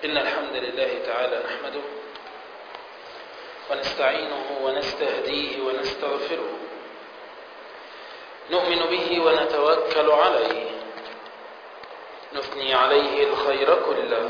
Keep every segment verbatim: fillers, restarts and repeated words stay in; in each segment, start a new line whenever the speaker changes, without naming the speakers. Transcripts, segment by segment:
إن الحمد لله تعالى نحمده ونستعينه ونستهديه ونستغفره، نؤمن به ونتوكل عليه، نثني عليه الخير كله،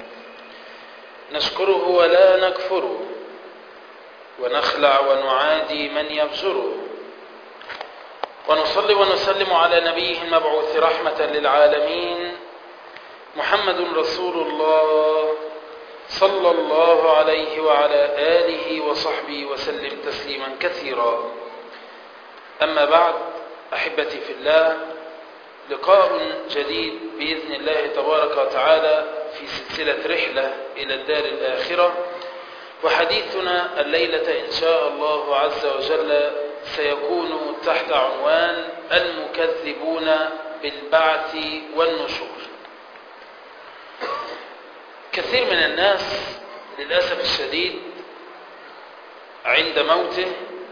نشكره ولا نكفره، ونخلع ونعادي من يبزره، ونصلي ونسلم على نبيه المبعوث رحمة للعالمين محمد رسول الله صلى الله عليه وعلى آله وصحبه وسلم تسليما كثيرا. أما بعد، أحبتي في الله، لقاء جديد بإذن الله تبارك وتعالى في سلسلة رحلة إلى الدار الآخرة، وحديثنا الليلة إن شاء الله عز وجل سيكون تحت عنوان المكذبون بالبعث والنشور. كثير من الناس للأسف الشديد عند موته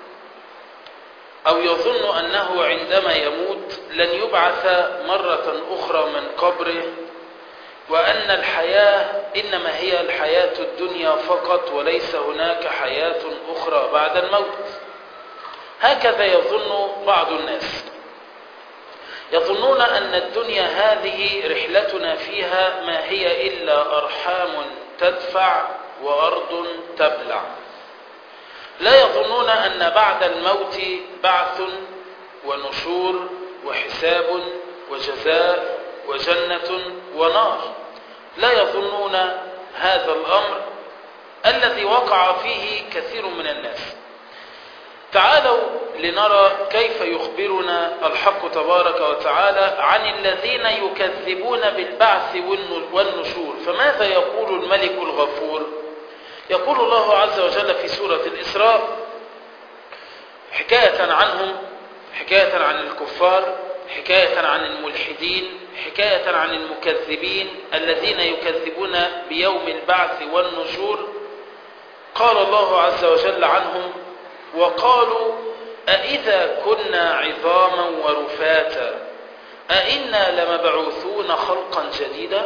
أو يظن أنه عندما يموت لن يبعث مرة أخرى من قبره، وأن الحياة إنما هي الحياة الدنيا فقط وليس هناك حياة أخرى بعد الموت. هكذا يظن بعض الناس، يظنون أن الدنيا هذه رحلتنا فيها ما هي إلا أرحام تدفع وأرض تبلع. لا يظنون أن بعد الموت بعث ونشور وحساب وجزاء وجنة ونار. لا يظنون هذا الأمر الذي وقع فيه كثير من الناس. تعالوا لنرى كيف يخبرنا الحق تبارك وتعالى عن الذين يكذبون بالبعث والنشور. فماذا يقول الملك الغفور؟ يقول الله عز وجل في سورة الإسراء حكاية عنهم، حكاية عن الكفار، حكاية عن الملحدين، حكاية عن المكذبين الذين يكذبون بيوم البعث والنشور. قال الله عز وجل عنهم: وقالوا أإذا كنا عظاما ورفاتا أإنا لمبعوثون خلقا جديدا.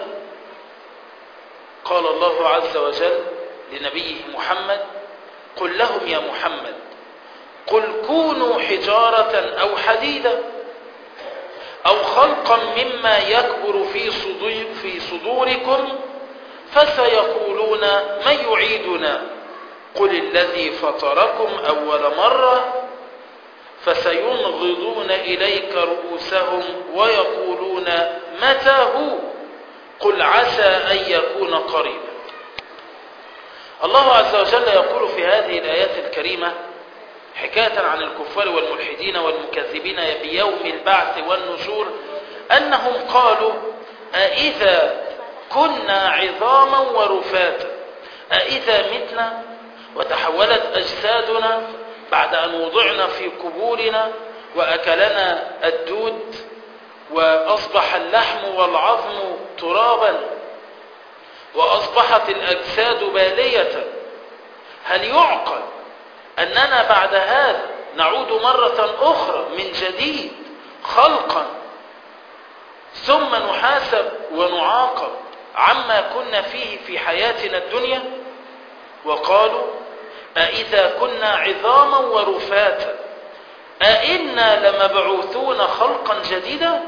قال الله عز وجل لنبيه محمد: قل لهم يا محمد قل كونوا حجارة أو حديدا أو خلقا مما يكبر في صدور في صدوركم فسيقولون من يعيدنا قل الذي فطركم أول مرة فسينغضون إليك رؤوسهم ويقولون متى هو قل عسى أن يكون قريبا. الله عز وجل يقول في هذه الآيات الكريمة حكاية عن الكفار والملحدين والمكذبين بيوم البعث والنشور أنهم قالوا أإذا كنا عظاما ورفاتا أإذا متنا وتحولت أجسادنا بعد أن وضعنا في قبورنا وأكلنا الدود وأصبح اللحم والعظم ترابا وأصبحت الأجساد بالية، هل يعقل أننا بعد هذا نعود مرة أخرى من جديد خلقا ثم نحاسب ونعاقب عما كنا فيه في حياتنا الدنيا؟ وقالوا أإذا كنا عظاما ورفاتا أإنا لمبعوثون خلقا جديدا.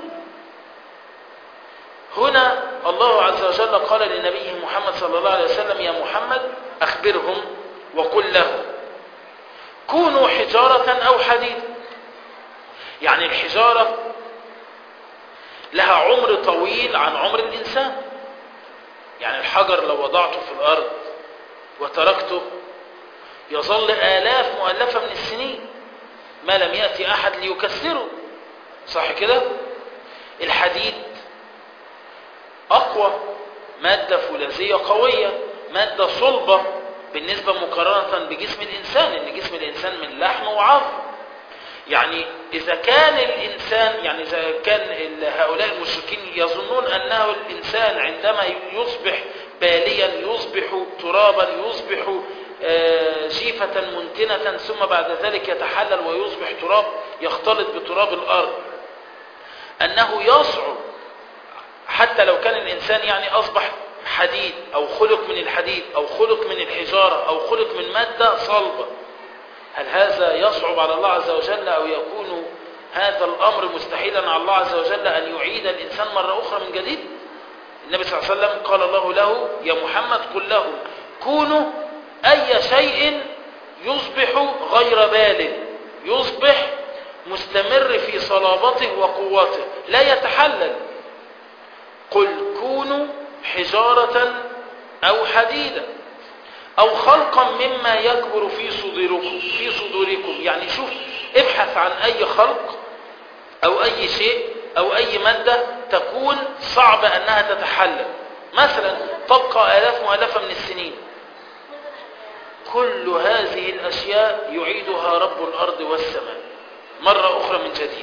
هنا الله عز وجل قال لنبيه محمد صلى الله عليه وسلم: يا محمد أخبرهم وقل لهم كونوا حجارة أو حديد. يعني الحجارة لها عمر طويل عن عمر الإنسان. يعني الحجر لو وضعته في الأرض وتركته يظل آلاف مؤلفة من السنين ما لم يأتي أحد ليكسره، صح كده؟ الحديد أقوى، مادة فولاذية قوية، مادة صلبة بالنسبة مقارنة بجسم الإنسان، إن جسم الإنسان من لحم وعظم. يعني إذا كان الإنسان يعني إذا كان هؤلاء المشركين يظنون أنه الإنسان عندما يصبح باليا يصبح ترابا يصبح جيفة منتنة ثم بعد ذلك يتحلل ويصبح تراب يختلط بتراب الأرض، أنه يصعب حتى لو كان الإنسان يعني أصبح حديد أو خلق من الحديد أو خلق من الحجارة أو خلق من مادة صلبة، هل هذا يصعب على الله عز وجل أو يكون هذا الأمر مستحيلا على الله عز وجل أن يعيد الإنسان مرة أخرى من جديد؟ النبي صلى الله عليه وسلم قال الله له يا محمد قل لهم كونوا أي شيء يصبح غير بال، يصبح مستمر في صلابته وقوته لا يتحلل. قل كونوا حجارة أو حديدا أو خلقا مما يكبر في صدوركم في صدوركم يعني شوف ابحث عن أي خلق أو أي شيء أو أي مادة تكون صعب أنها تتحلل، مثلا تبقى آلاف مؤلفة من السنين، كل هذه الأشياء يعيدها رب الأرض والسماء مرة أخرى من جديد.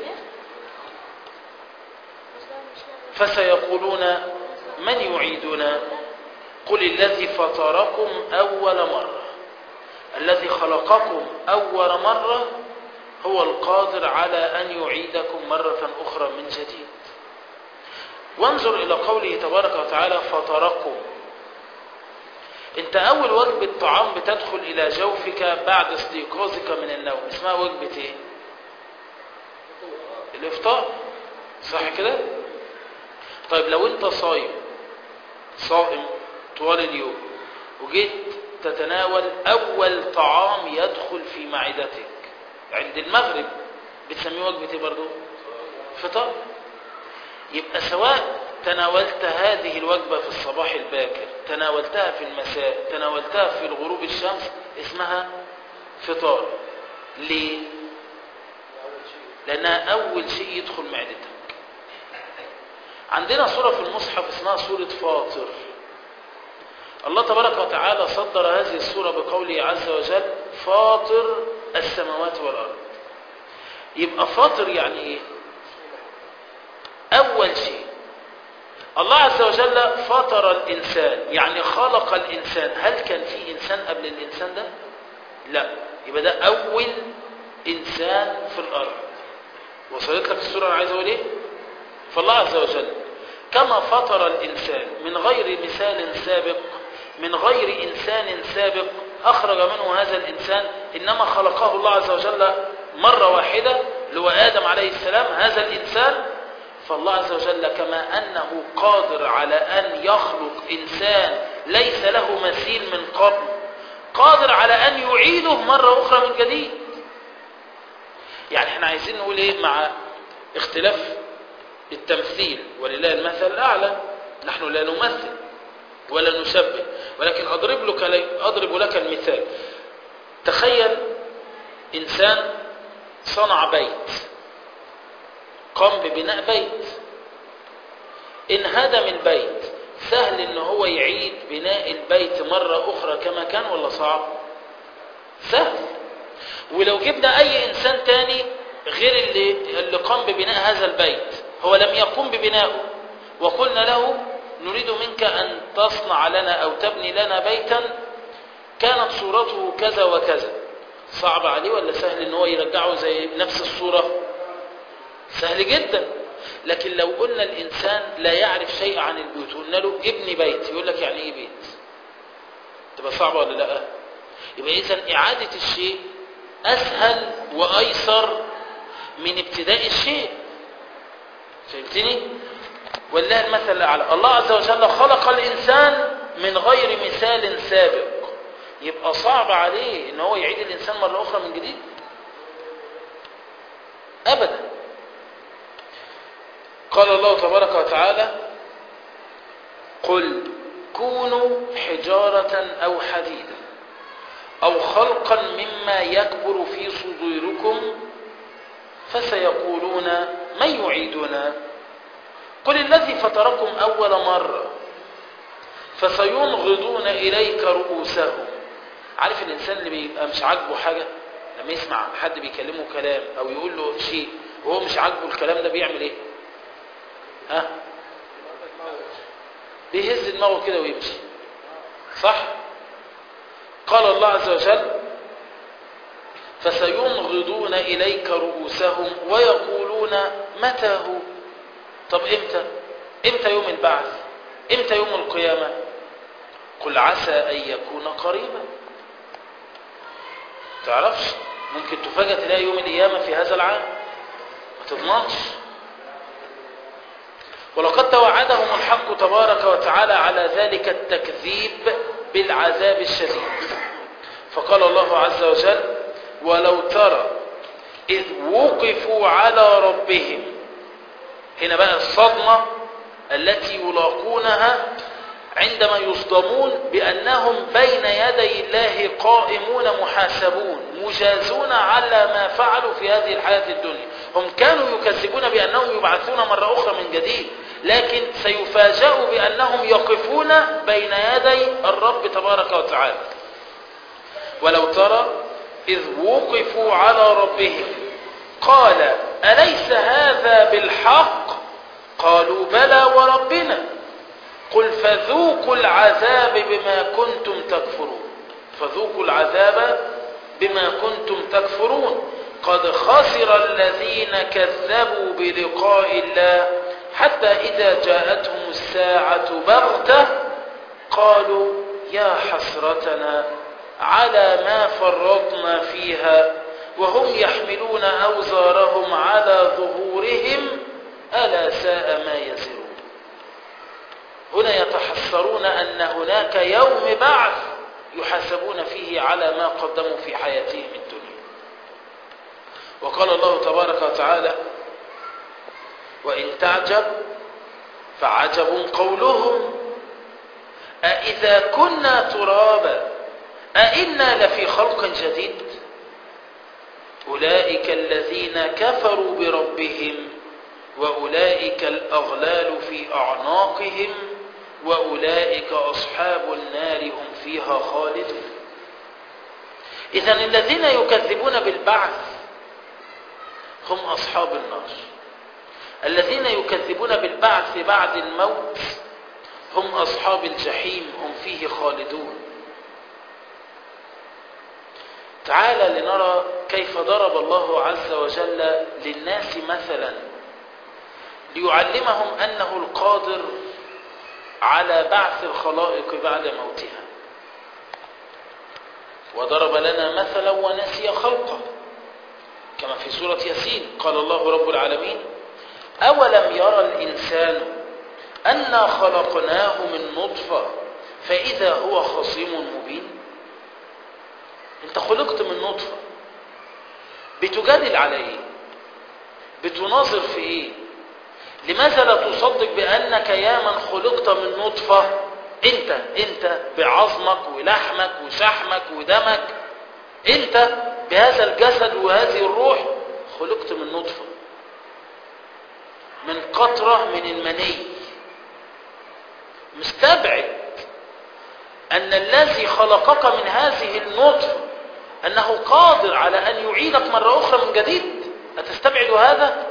فسيقولون من يعيدنا؟ قل الذي فطركم أول مرة، الذي خلقكم أول مرة هو القادر على أن يعيدكم مرة أخرى من جديد. وانظر إلى قوله تبارك وتعالى فطركم. انت أول وجبة طعام بتدخل إلى جوفك بعد استيقاظك من النوم اسمها وجبة ايه؟ الإفطار، صح كده؟ طيب لو انت صايم صائم طوال اليوم وجيت تتناول أول طعام يدخل في معدتك عند المغرب بتسميه وجبة ايه برضو؟ فطار. يبقى سواء تناولت هذه الوجبة في الصباح الباكر، تناولتها في المساء، تناولتها في الغروب الشمس، اسمها فطار. ليه؟ لأنها أول شيء يدخل معدتك. عندنا سورة في المصحف اسمها سورة فاطر. الله تبارك وتعالى صدر هذه السورة بقوله عز وجل فاطر السماوات والأرض. يبقى فاطر يعني ايه؟ أول شيء الله عز وجل فطر الإنسان، يعني خلق الإنسان. هل كان في إنسان قبل الإنسان ده؟ لا. يبقى ده أول إنسان في الأرض. وصلت لك السورة أنا عايز أقول إيه؟ فالله عز وجل كما فطر الإنسان من غير مثال سابق، من غير إنسان سابق أخرج منه هذا الإنسان، إنما خلقه الله عز وجل مرة واحدة لو آدم عليه السلام هذا الإنسان. فالله عز وجل كما أنه قادر على أن يخلق إنسان ليس له مثيل من قبل، قادر على أن يعيده مرة أخرى من جديد. يعني احنا عايزين نقول ايه مع اختلاف التمثيل؟ ولله المثل الأعلى. نحن لا نمثل ولا نشبه، ولكن أضرب لك, أضرب لك المثال. تخيل إنسان صنع بيت، قام ببناء بيت، انهدم البيت، سهل ان هو يعيد بناء البيت مرة اخرى كما كان ولا صعب؟ سهل. ولو جبنا اي انسان تاني غير اللي, اللي قام ببناء هذا البيت، هو لم يقوم ببنائه، وقلنا له نريد منك ان تصنع لنا او تبني لنا بيتا كانت صورته كذا وكذا، صعب عليه ولا سهل ان هو يرجعه زي نفس الصورة؟ سهل جدا. لكن لو قلنا الإنسان لا يعرف شيء عن البيوت قلنا له ابني بيت، يقول لك يعني ايه بيت؟ تبقى صعبة ولا لا؟ يبقى إذن إعادة الشيء أسهل وأيسر من ابتداء الشيء. فهمتني؟ والله المثل الأعلى. الله عز وجل خلق الإنسان من غير مثال سابق، يبقى صعب عليه إن هو يعيد الإنسان مرة أخرى من جديد؟ أبدا. قال الله تبارك وتعالى قل كونوا حجارة أو حديدا أو خلقا مما يكبر في صدوركم فسيقولون من يعيدنا؟ قل الذي فطركم أول مرة فسينغضون إليك رؤوسهم. عارف الإنسان اللي بيبقى مش عاجبه حاجة لما يسمع حد بيكلمه كلام أو يقول له شيء وهو مش عاجبه الكلام ده بيعمل إيه؟ ها؟ بيهز دماغه كده ويمشي، صح؟ قال الله عز وجل فسينغضون إليك رؤوسهم ويقولون متى هو؟ طب إمتى؟ إمتى يوم البعث؟ امتى يوم القيامة؟ قل عسى أن يكون قريبا. تعرفش، ممكن تفاجأ تلاقي يوم القيامة في هذا العام، ما تضمنش. ولقد توعدهم الحق تبارك وتعالى على ذلك التكذيب بالعذاب الشديد، فقال الله عز وجل: ولو ترى إذ وقفوا على ربهم. هنا بقى الصدمة التي يلاقونها عندما يصدمون بأنهم بين يدي الله قائمون محاسبون مجازون على ما فعلوا في هذه الحياة الدنيا. هم كانوا يكذبون بأنهم يبعثون مرة أخرى من جديد، لكن سيفاجأوا بأنهم يقفون بين يدي الرب تبارك وتعالى. ولو ترى إذ وقفوا على ربهم قال: أليس هذا بالحق؟ قالوا: بلى وربنا. قل فذوقوا العذاب بما كنتم تكفرون. فذوقوا العذاب بما كنتم تكفرون. قد خسر الذين كذبوا بلقاء الله حتى إذا جاءتهم الساعة بغتة قالوا: يا حسرتنا على ما فرطنا فيها وهم يحملون أوزارهم على ظهورهم ألا ساء ما يزرون. هنا يتحسرون أن هناك يوم بعث يحاسبون فيه على ما قدموا في حياتهم الدنيا. وقال الله تبارك وتعالى: وإن تعجب فعجب قولهم أإذا كنا ترابا أإنا لفي خلق جديد. أولئك الذين كفروا بربهم وأولئك الأغلال في أعناقهم وأولئك أصحاب النار هم فيها خالدون. إذن الذين يكذبون بالبعث هم أصحاب النار. الذين يكذبون بالبعث بعد الموت هم أصحاب الجحيم هم فيه خالدون. تعالى لنرى كيف ضرب الله عز وجل للناس مثلا ليعلمهم أنه القادر على بعث الخلائق بعد موتها. وضرب لنا مثلا ونسي خلقه كما في سورة ياسين. قال الله رب العالمين: أولم يرى الإنسان أنا خلقناه من نطفة فإذا هو خصيم مبين. انت خلقت من نطفة، بتجادل على ايه؟ بتناظر في ايه؟ لماذا لا تصدق بأنك يا من خلقت من نطفة انت انت بعظمك ولحمك وشحمك ودمك، انت بهذا الجسد وهذه الروح خلقت من نطفة، من قطرة من المني. مستبعد أن الذي خلقك من هذه النطفة أنه قادر على أن يعيدك مرة أخرى من جديد؟ أتستبعد هذا؟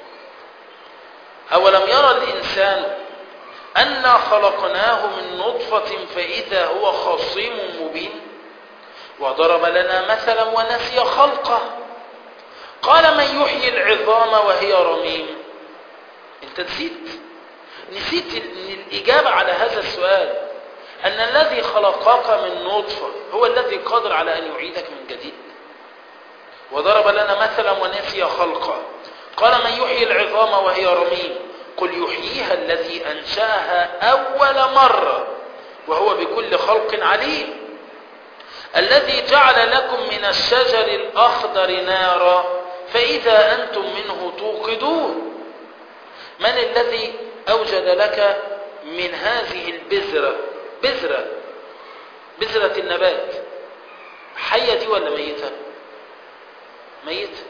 أولم يرى الإنسان أنا خلقناه من نطفة فإذا هو خصيم مبين. وضرب لنا مثلا ونسي خلقه. قال: من يحيي العظام وهي رميم. أنت نسيت نسيت الإجابة على هذا السؤال، أن الذي خلقك من نطفة هو الذي قادر على أن يعيدك من جديد. وضرب لنا مثلا ونسي خلقه. قال: من يحيي العظام وهي رميم. قل يحييها الذي أنشأها أول مرة وهو بكل خلق عليم. الذي جعل لكم من الشجر الأخضر نارا فإذا أنتم منه توقدون. من الذي أوجد لك من هذه البذرة، بذرة بذرة النبات، حية دي ولا ميتة؟ ميتة،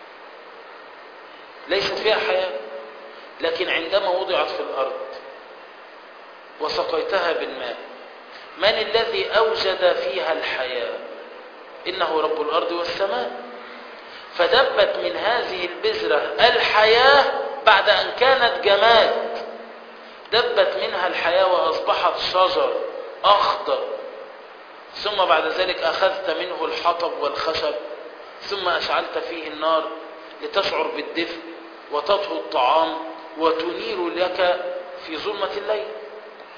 ليست فيها حياة. لكن عندما وضعت في الأرض وسقيتها بالماء، من الذي أوجد فيها الحياة؟ إنه رب الأرض والسماء. فدبت من هذه البذرة الحياة بعد أن كانت جماد، دبت منها الحياة وأصبحت شجر أخضر. ثم بعد ذلك أخذت منه الحطب والخشب ثم أشعلت فيه النار لتشعر بالدفء وتطهو الطعام وتنير لك في ظلمة الليل.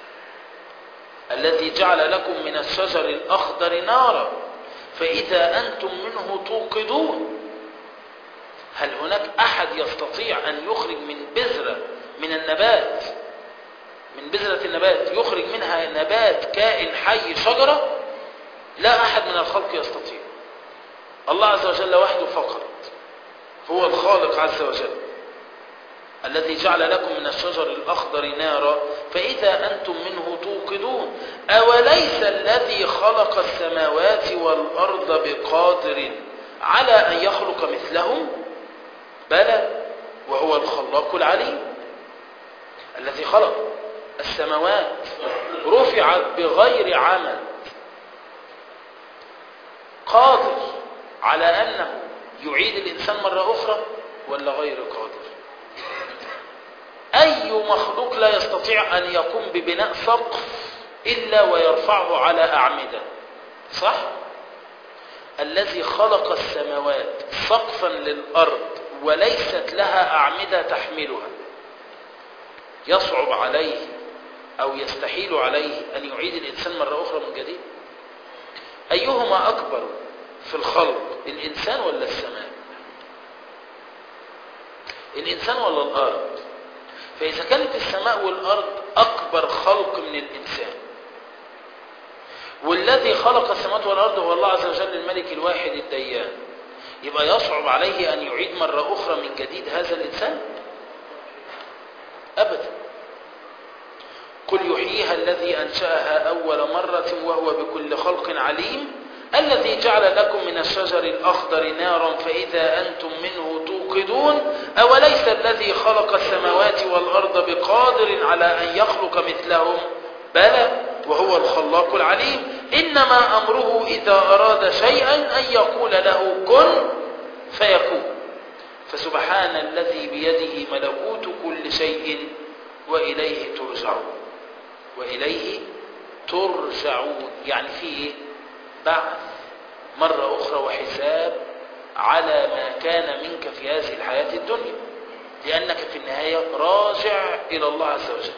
الذي جعل لكم من الشجر الأخضر نارا فإذا أنتم منه توقدون. هل هناك أحد يستطيع أن يخرج من بذرة من النبات من بذرة النبات يخرج منها نبات كائن حي شجرة؟ لا أحد من الخلق يستطيع. الله عز وجل وحده فقط هو الخالق عز وجل الذي جعل لكم من الشجر الأخضر نارا فإذا أنتم منه توقدون. أوليس الذي خلق السماوات والأرض بقادر على أن يخلق مثلهم؟ بلى وهو الخلاق العليم. الذي خلق السماوات رفعت بغير عمد قادر على أنه يعيد الإنسان مرة أخرى ولا غير قادر؟ أي مخلوق لا يستطيع أن يقوم ببناء سقف إلا ويرفعه على أعمدة، صح؟ الذي خلق السماوات سقفا للأرض وليست لها أعمدة تحملها، يصعب عليه أو يستحيل عليه أن يعيد الإنسان مرة أخرى من جديد؟ أيهما أكبر في الخلق، الإنسان ولا السماء؟ الإنسان ولا الأرض؟ فإذا كانت السماء والأرض أكبر خلق من الإنسان، والذي خلق السماوات والأرض هو الله عز وجل الملك الواحد الديان، يبقى يصعب عليه أن يعيد مرة أخرى من جديد هذا الإنسان؟ أبدا. قل يحييها الذي أنشأها أول مرة وهو بكل خلق عليم الذي جعل لكم من الشجر الأخضر نارا فإذا أنتم منه توقدون أوليس الذي خلق السماوات والأرض بقادر على أن يخلق مثلهم؟ بلى وهو الخلاق العليم. إنما أمره إذا أراد شيئا أن يقول له كن فيكون. فسبحان الذي بيده ملكوت كل شيء وإليه ترجعون. وإليه ترجعون يعني فيه بعث مرة أخرى وحساب على ما كان منك في هذه الحياة الدنيا، لأنك في النهاية راجع إلى الله عز وجل.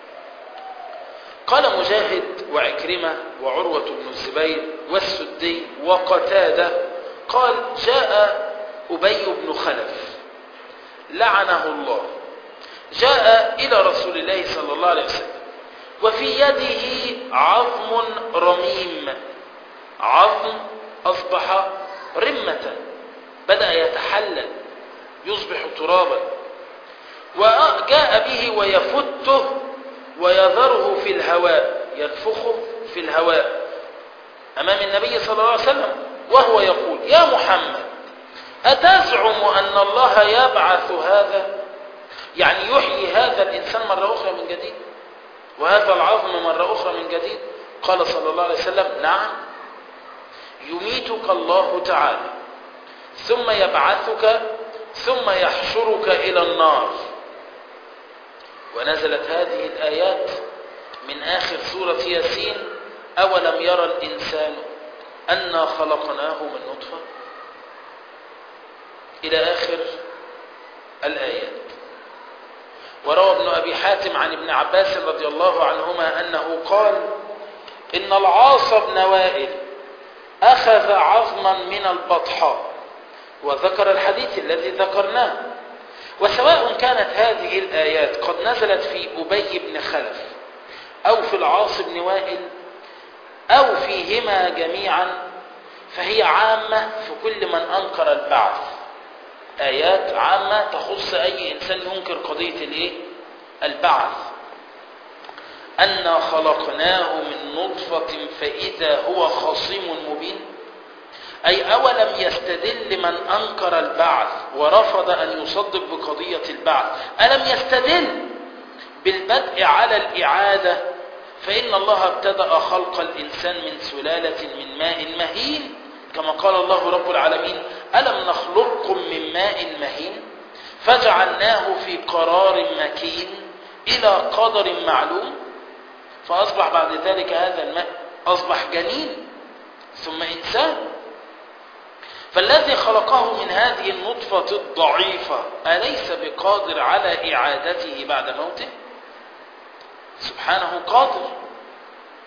قال مجاهد وعكرمة وعروة بن الزبير والسدي وقتادة قال جاء أبي بن خلف لعنه الله، جاء إلى رسول الله صلى الله عليه وسلم وفي يده عظم رميم، عظم أصبح رمة بدأ يتحلل يصبح ترابا، وجاء به ويفته ويذره في الهواء ينفخه في الهواء أمام النبي صلى الله عليه وسلم وهو يقول يا محمد أتزعم أن الله يبعث هذا؟ يعني يحيي هذا الإنسان مرة أخرى من جديد وهذا العظم مرة أخرى من جديد؟ قال صلى الله عليه وسلم نعم، يميتك الله تعالى ثم يبعثك ثم يحشرك إلى النار. ونزلت هذه الآيات من آخر سورة ياسين أولم يرى الإنسان أنا خلقناه من نطفة إلى آخر الآيات. وروى ابن أبي حاتم عن ابن عباس رضي الله عنهما أنه قال إن العاص بن وائل أخذ عظما من البطحاء، وذكر الحديث الذي ذكرناه. وسواء كانت هذه الآيات قد نزلت في أبي بن خلف أو في العاص بن وائل أو فيهما جميعا فهي عامة في كل من أنكر البعث، آيات عامة تخص أي إنسان ينكر قضية الإيه؟ البعث. أنا خلقناه من نطفة فإذا هو خصيم مبين، أي أولم يستدل من أنكر البعث ورفض أن يصدق بقضية البعث، ألم يستدل بالبدء على الإعادة؟ فإن الله ابتدأ خلق الإنسان من سلالة من ماء مهين كما قال الله رب العالمين ألم نخلقكم من ماء مهين فجعلناه في قرار مكين إلى قدر معلوم، فأصبح بعد ذلك هذا الماء أصبح جنين ثم إنسان. فالذي خلقه من هذه النطفة الضعيفة أليس بقادر على إعادته بعد موته؟ سبحانه قادر.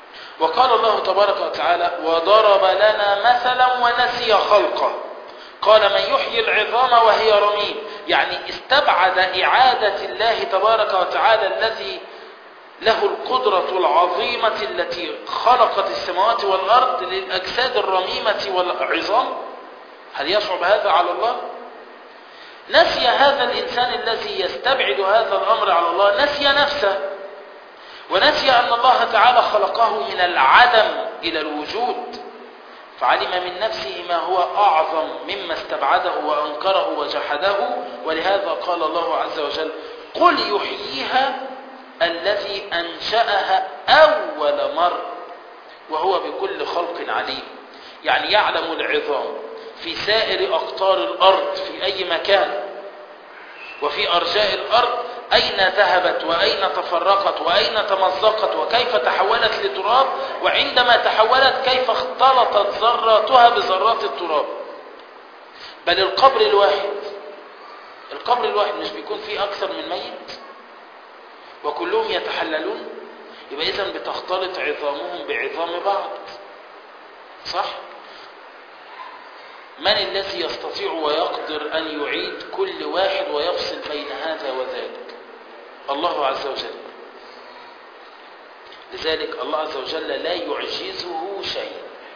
وقال الله تبارك وتعالى وضرب لنا مثلا ونسي خلقه قال من يحيي العظام وهي رميم، يعني استبعد إعادة الله تبارك وتعالى الذي له القدرة العظيمة التي خلقت السماوات والأرض للأجساد الرميمة والعظام. هل يصعب هذا على الله؟ نسي هذا الإنسان الذي يستبعد هذا الأمر على الله، نسي نفسه، ونسي أن الله تعالى خلقه من العدم إلى الوجود، فعلم من نفسه ما هو أعظم مما استبعده وأنكره وجحده. ولهذا قال الله عز وجل قل يحييها الذي أنشأها أول مرة وهو بكل خلق عليم، يعني يعلم العظام في سائر أقطار الأرض في أي مكان وفي أرجاء الأرض أين ذهبت وأين تفرقت وأين تمزقت وكيف تحولت لتراب، وعندما تحولت كيف اختلطت ذراتها بذرات التراب. بل القبر الواحد القبر الواحد مش بيكون فيه أكثر من ميت وكلهم يتحللون؟ يبقى إذن بتختلط عظامهم بعظام بعض، صح؟ من الذي يستطيع ويقدر أن يعيد كل واحد ويفصل بين هذا وذاك؟ الله عز وجل. لذلك الله عز وجل لا يعجزه شيء.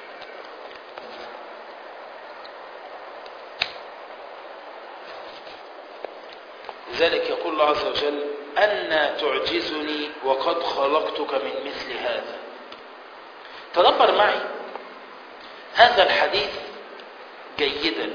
لذلك يقول الله عز وجل أنى تعجزني وقد خلقتك من مثل هذا. تدبر معي هذا الحديث جيدا.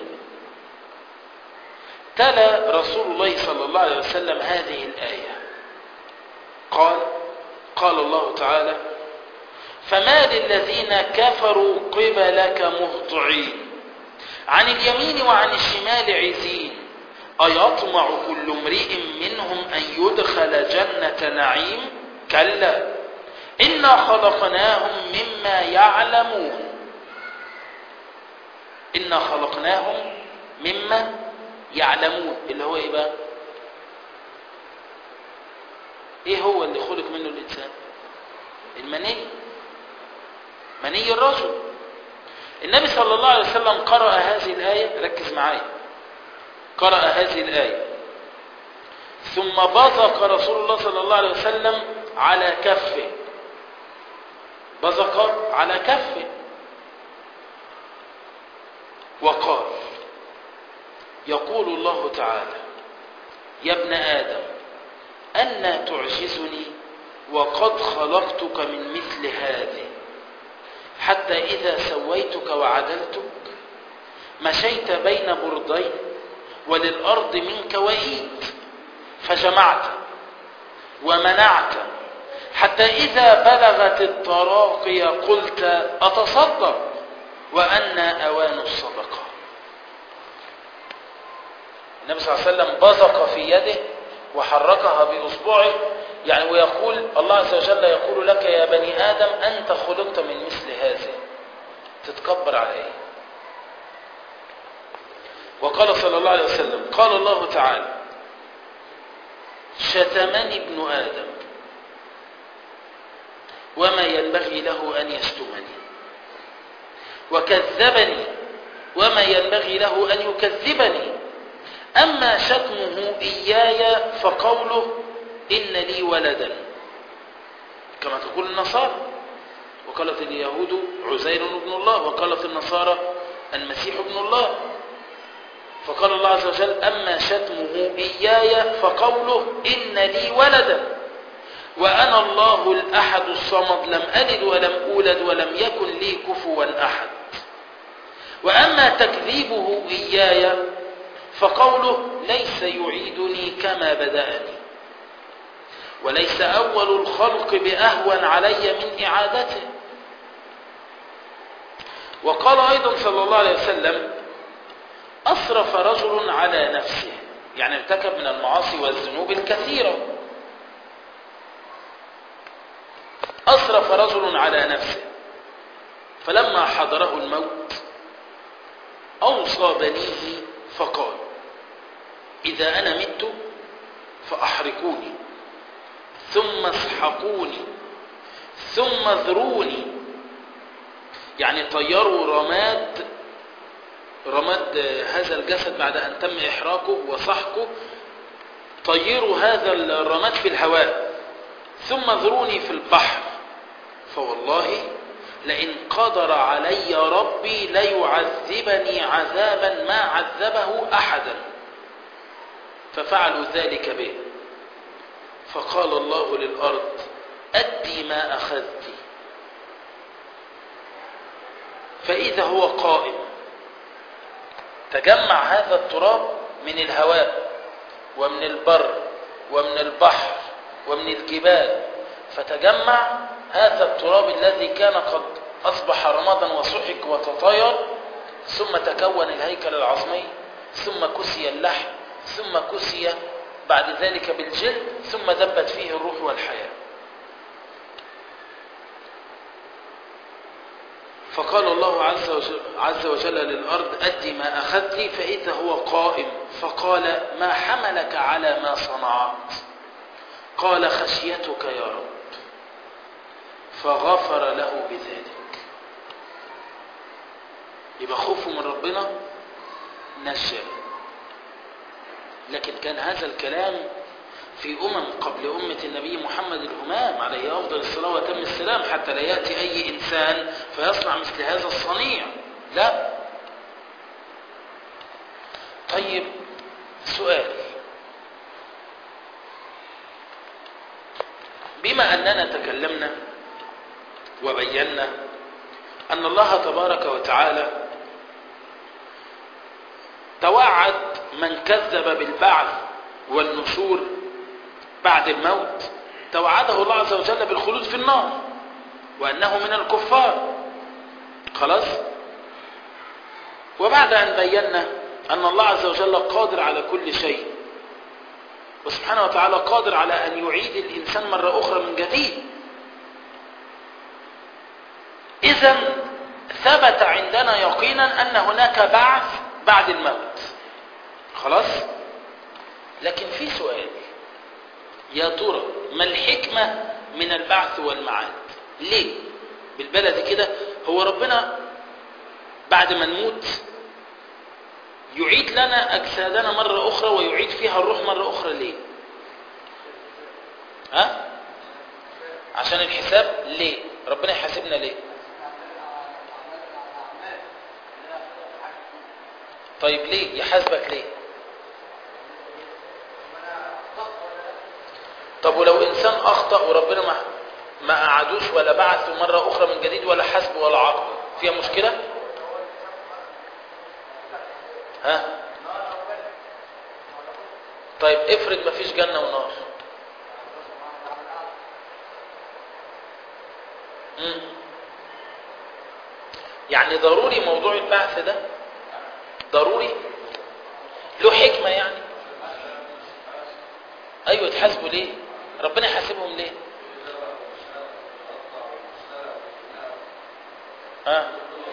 تلا رسول الله صلى الله عليه وسلم هذه الآية، قال قال الله تعالى فما للذين كفروا قبلك مهطعين عن اليمين وعن الشمال عزين أيطمع كل امرئ منهم أن يدخل جنة نعيم كلا إنا خلقناهم مما يعلمون إنا خلقناهم مما يعلمون. اللي هو إيه بقى؟ إيه هو اللي خلق منه الإنسان؟ المني، مني الرجل. النبي صلى الله عليه وسلم قرأ هذه الآية، ركز معايا، قرأ هذه الآية ثم بصق رسول الله صلى الله عليه وسلم على كفه، بصق على كفه وقال يقول الله تعالى يا ابن آدم أنى تعجزني وقد خلقتك من مثل هذه حتى إذا سويتك وعدلتك مشيت بين بردين وللأرض منك وإيد فجمعت ومنعت حتى إذا بلغت التراقي قلت أتصدق وأنى أوان الصدقة. النبي صلى الله عليه وسلم بصق في يده وحركها بإصبعه، يعني ويقول الله عز وجل يقول لك يا بني آدم أنت خلقت من مثل هذا، تتكبر على إيه؟ وقال صلى الله عليه وسلم قال الله تعالى شتمني ابن آدم وما ينبغي له أن يشتمني وكذبني وما ينبغي له أن يكذبني أما شتمه إياي فقوله إن لي ولدا كما تقول النصارى، وقالت اليهود عزير ابن الله وقالت النصارى المسيح ابن الله. فقال الله عز وجل أما شتمه إياي فقوله إن لي ولدا وأنا الله الأحد الصمد لم ألد ولم أولد ولم يكن لي كفوا أحد. وأما تكذيبه إياي فقوله ليس يعيدني كما بدأني وليس أول الخلق بأهون علي من إعادته. وقال أيضا صلى الله عليه وسلم أسرف رجل على نفسه، يعني ارتكب من المعاصي والذنوب الكثيرة. أسرف رجل على نفسه فلما حضره الموت أوصى بنيه فقال إذا أنا مت فأحرقوني ثم اسحقوني ثم ذروني يعني طيروا رماد رماد هذا الجسد بعد أن تم إحراقه وسحقه، طيروا هذا الرماد في الهواء ثم ذروني في البحر، فوالله لئن قدر علي ربي ليعذبني عذابا ما عذبه أحدا. ففعلوا ذلك به. فقال الله للأرض أدي ما أخذت، فإذا هو قائم. تجمع هذا التراب من الهواء ومن البر ومن البحر ومن الجبال، فتجمع هذا التراب الذي كان قد أصبح رمادا وسحق وتطاير، ثم تكون الهيكل العظمي، ثم كسي اللحم، ثم كسي بعد ذلك بالجلد، ثم دبت فيه الروح والحياة. فقال الله عز وجل, عز وجل للأرض أدي ما أخذت، فإذا هو قائم. فقال ما حملك على ما صنعت؟ قال خشيتك يا رب، فغفر له بذلك. يبقى خوفه من ربنا نجاه. لكن كان هذا الكلام في أمم قبل أمة النبي محمد الهمام عليه أفضل الصلاة وتم السلام، حتى لا يأتي أي إنسان فيصنع مثل هذا الصنيع، لا. طيب سؤال، بما أننا تكلمنا وبينا أن الله تبارك وتعالى توعد من كذب بالبعث والنشور بعد الموت، توعده الله عز وجل بالخلود في النار وأنه من الكفار، خلاص. وبعد أن بينا أن الله عز وجل قادر على كل شيء، وسبحانه وتعالى قادر على أن يعيد الإنسان مرة أخرى من جديد، إذن ثبت عندنا يقينا أن هناك بعث بعد الموت، خلاص. لكن في سؤال، يا ترى ما الحكمة من البعث والمعاد؟ ليه؟ بالبلد كده، هو ربنا بعد ما نموت يعيد لنا أجسادنا مرة أخرى ويعيد فيها الروح مرة أخرى، ليه؟ ها؟ عشان الحساب. ليه؟ ربنا يحاسبنا ليه؟ طيب ليه يحاسبك ليه؟ طب ولو إنسان أخطأ وربنا ما ما أعادوش ولا بعثه مرة أخرى من جديد ولا حسب ولا عقب، فيها مشكلة؟ ها؟ طيب افرض ما فيش جنة ونار، مم. يعني ضروري موضوع البعث ده؟ ضروري؟ له حكمة يعني؟ أيوة، تحاسبوا ليه؟ ربنا يحاسبهم ليه؟ ها؟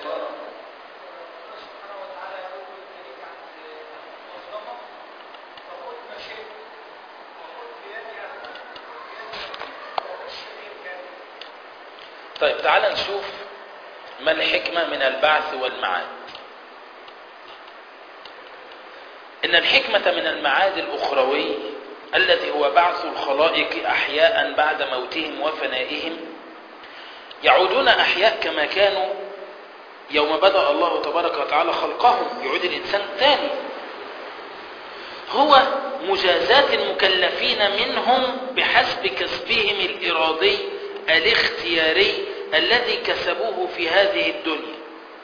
طيب تعال نشوف ما الحكمة من البعث والمعاد. إن الحكمة من المعاد الأخروي الذي هو بعث الخلائق أحياء بعد موتهم وفنائهم، يعودون أحياء كما كانوا يوم بدأ الله تبارك وتعالى خلقهم، يعود الإنسان ثاني، هو مجازات المكلفين منهم بحسب كسبهم الإرادي الاختياري الذي كسبوه في هذه الدنيا.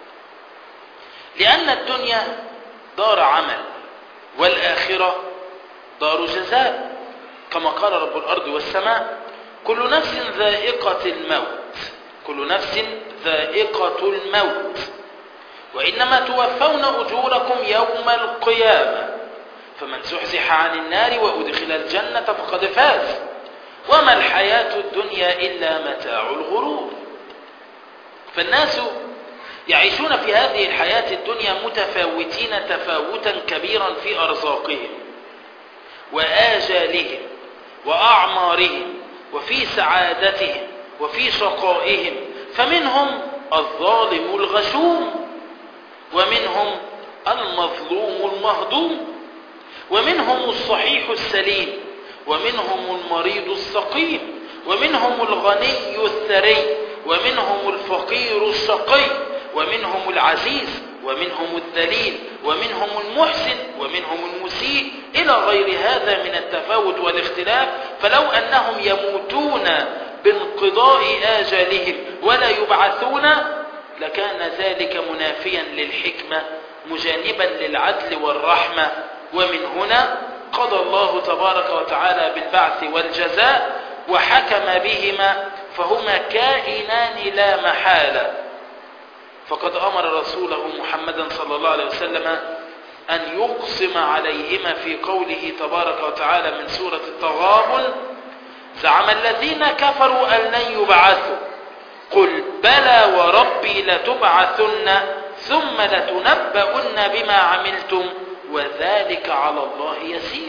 لأن الدنيا دار عمل والآخرة دار جزاء، كما قال رب الأرض والسماء كل نفس ذائقة الموت، كل نفس ذائقة الموت، وإنما توفون أجوركم يوم القيامة، فمن زحزح عن النار وأدخل الجنة فقد فاز، وما الحياة الدنيا إلا متاع الغرور. فالناس يعيشون في هذه الحياة الدنيا متفاوتين تفاوتا كبيرا في أرزاقهم وآجالهم وأعمارهم وفي سعادتهم وفي شقائهم، فمنهم الظالم الغشوم، ومنهم المظلوم المهضوم، ومنهم الصحيح السليم، ومنهم المريض السقيم، ومنهم الغني الثري، ومنهم الفقير الشقي، ومنهم العزيز، ومنهم الذليل، ومنهم المحسن، ومنهم المسيء، إلى غير هذا من التفاوت والاختلاف. فلو أنهم يموتون بانقضاء آجالهم ولا يبعثون لكان ذلك منافيا للحكمة مجانبا للعدل والرحمة. ومن هنا قضى الله تبارك وتعالى بالبعث والجزاء وحكم بهما، فهما كائنان لا محالة. فقد أمر رسوله محمدا صلى الله عليه وسلم أن يقسم عليهما في قوله تبارك وتعالى من سورة التغابن: زعم الذين كفروا أن لن يبعثوا قل بلى وربي لتبعثن ثم لتنبؤن بما عملتم وذلك على الله يسير.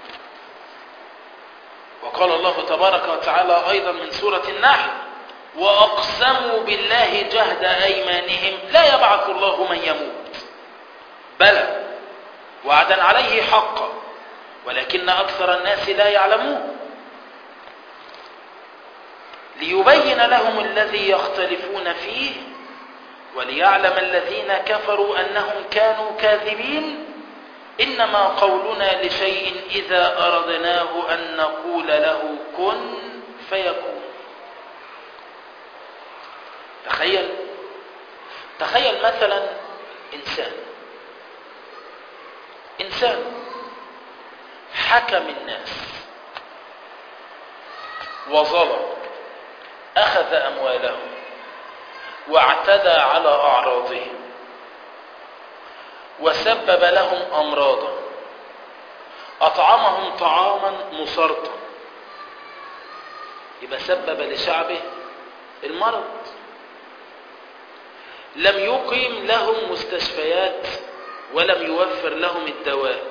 وقال الله تبارك وتعالى أيضا من سورة النحل: وأقسموا بالله جهد أيمانهم لا يبعث الله من يموت بلى وعدا عليه حقا ولكن أكثر الناس لا يعلمون، ليبين لهم الذي يختلفون فيه وليعلم الذين كفروا أنهم كانوا كاذبين. إنما قولنا لشيء إذا أردناه أن نقول له كن فيكون. تخيل تخيل مثلا إنسان إنسان حكم الناس وظلم، أخذ أموالهم واعتدى على أعراضهم وسبب لهم أمراضا، أطعمهم طعاما مسرطا، يبقى سبب لشعبه المرض. لم يقيم لهم مستشفيات ولم يوفر لهم الدواء،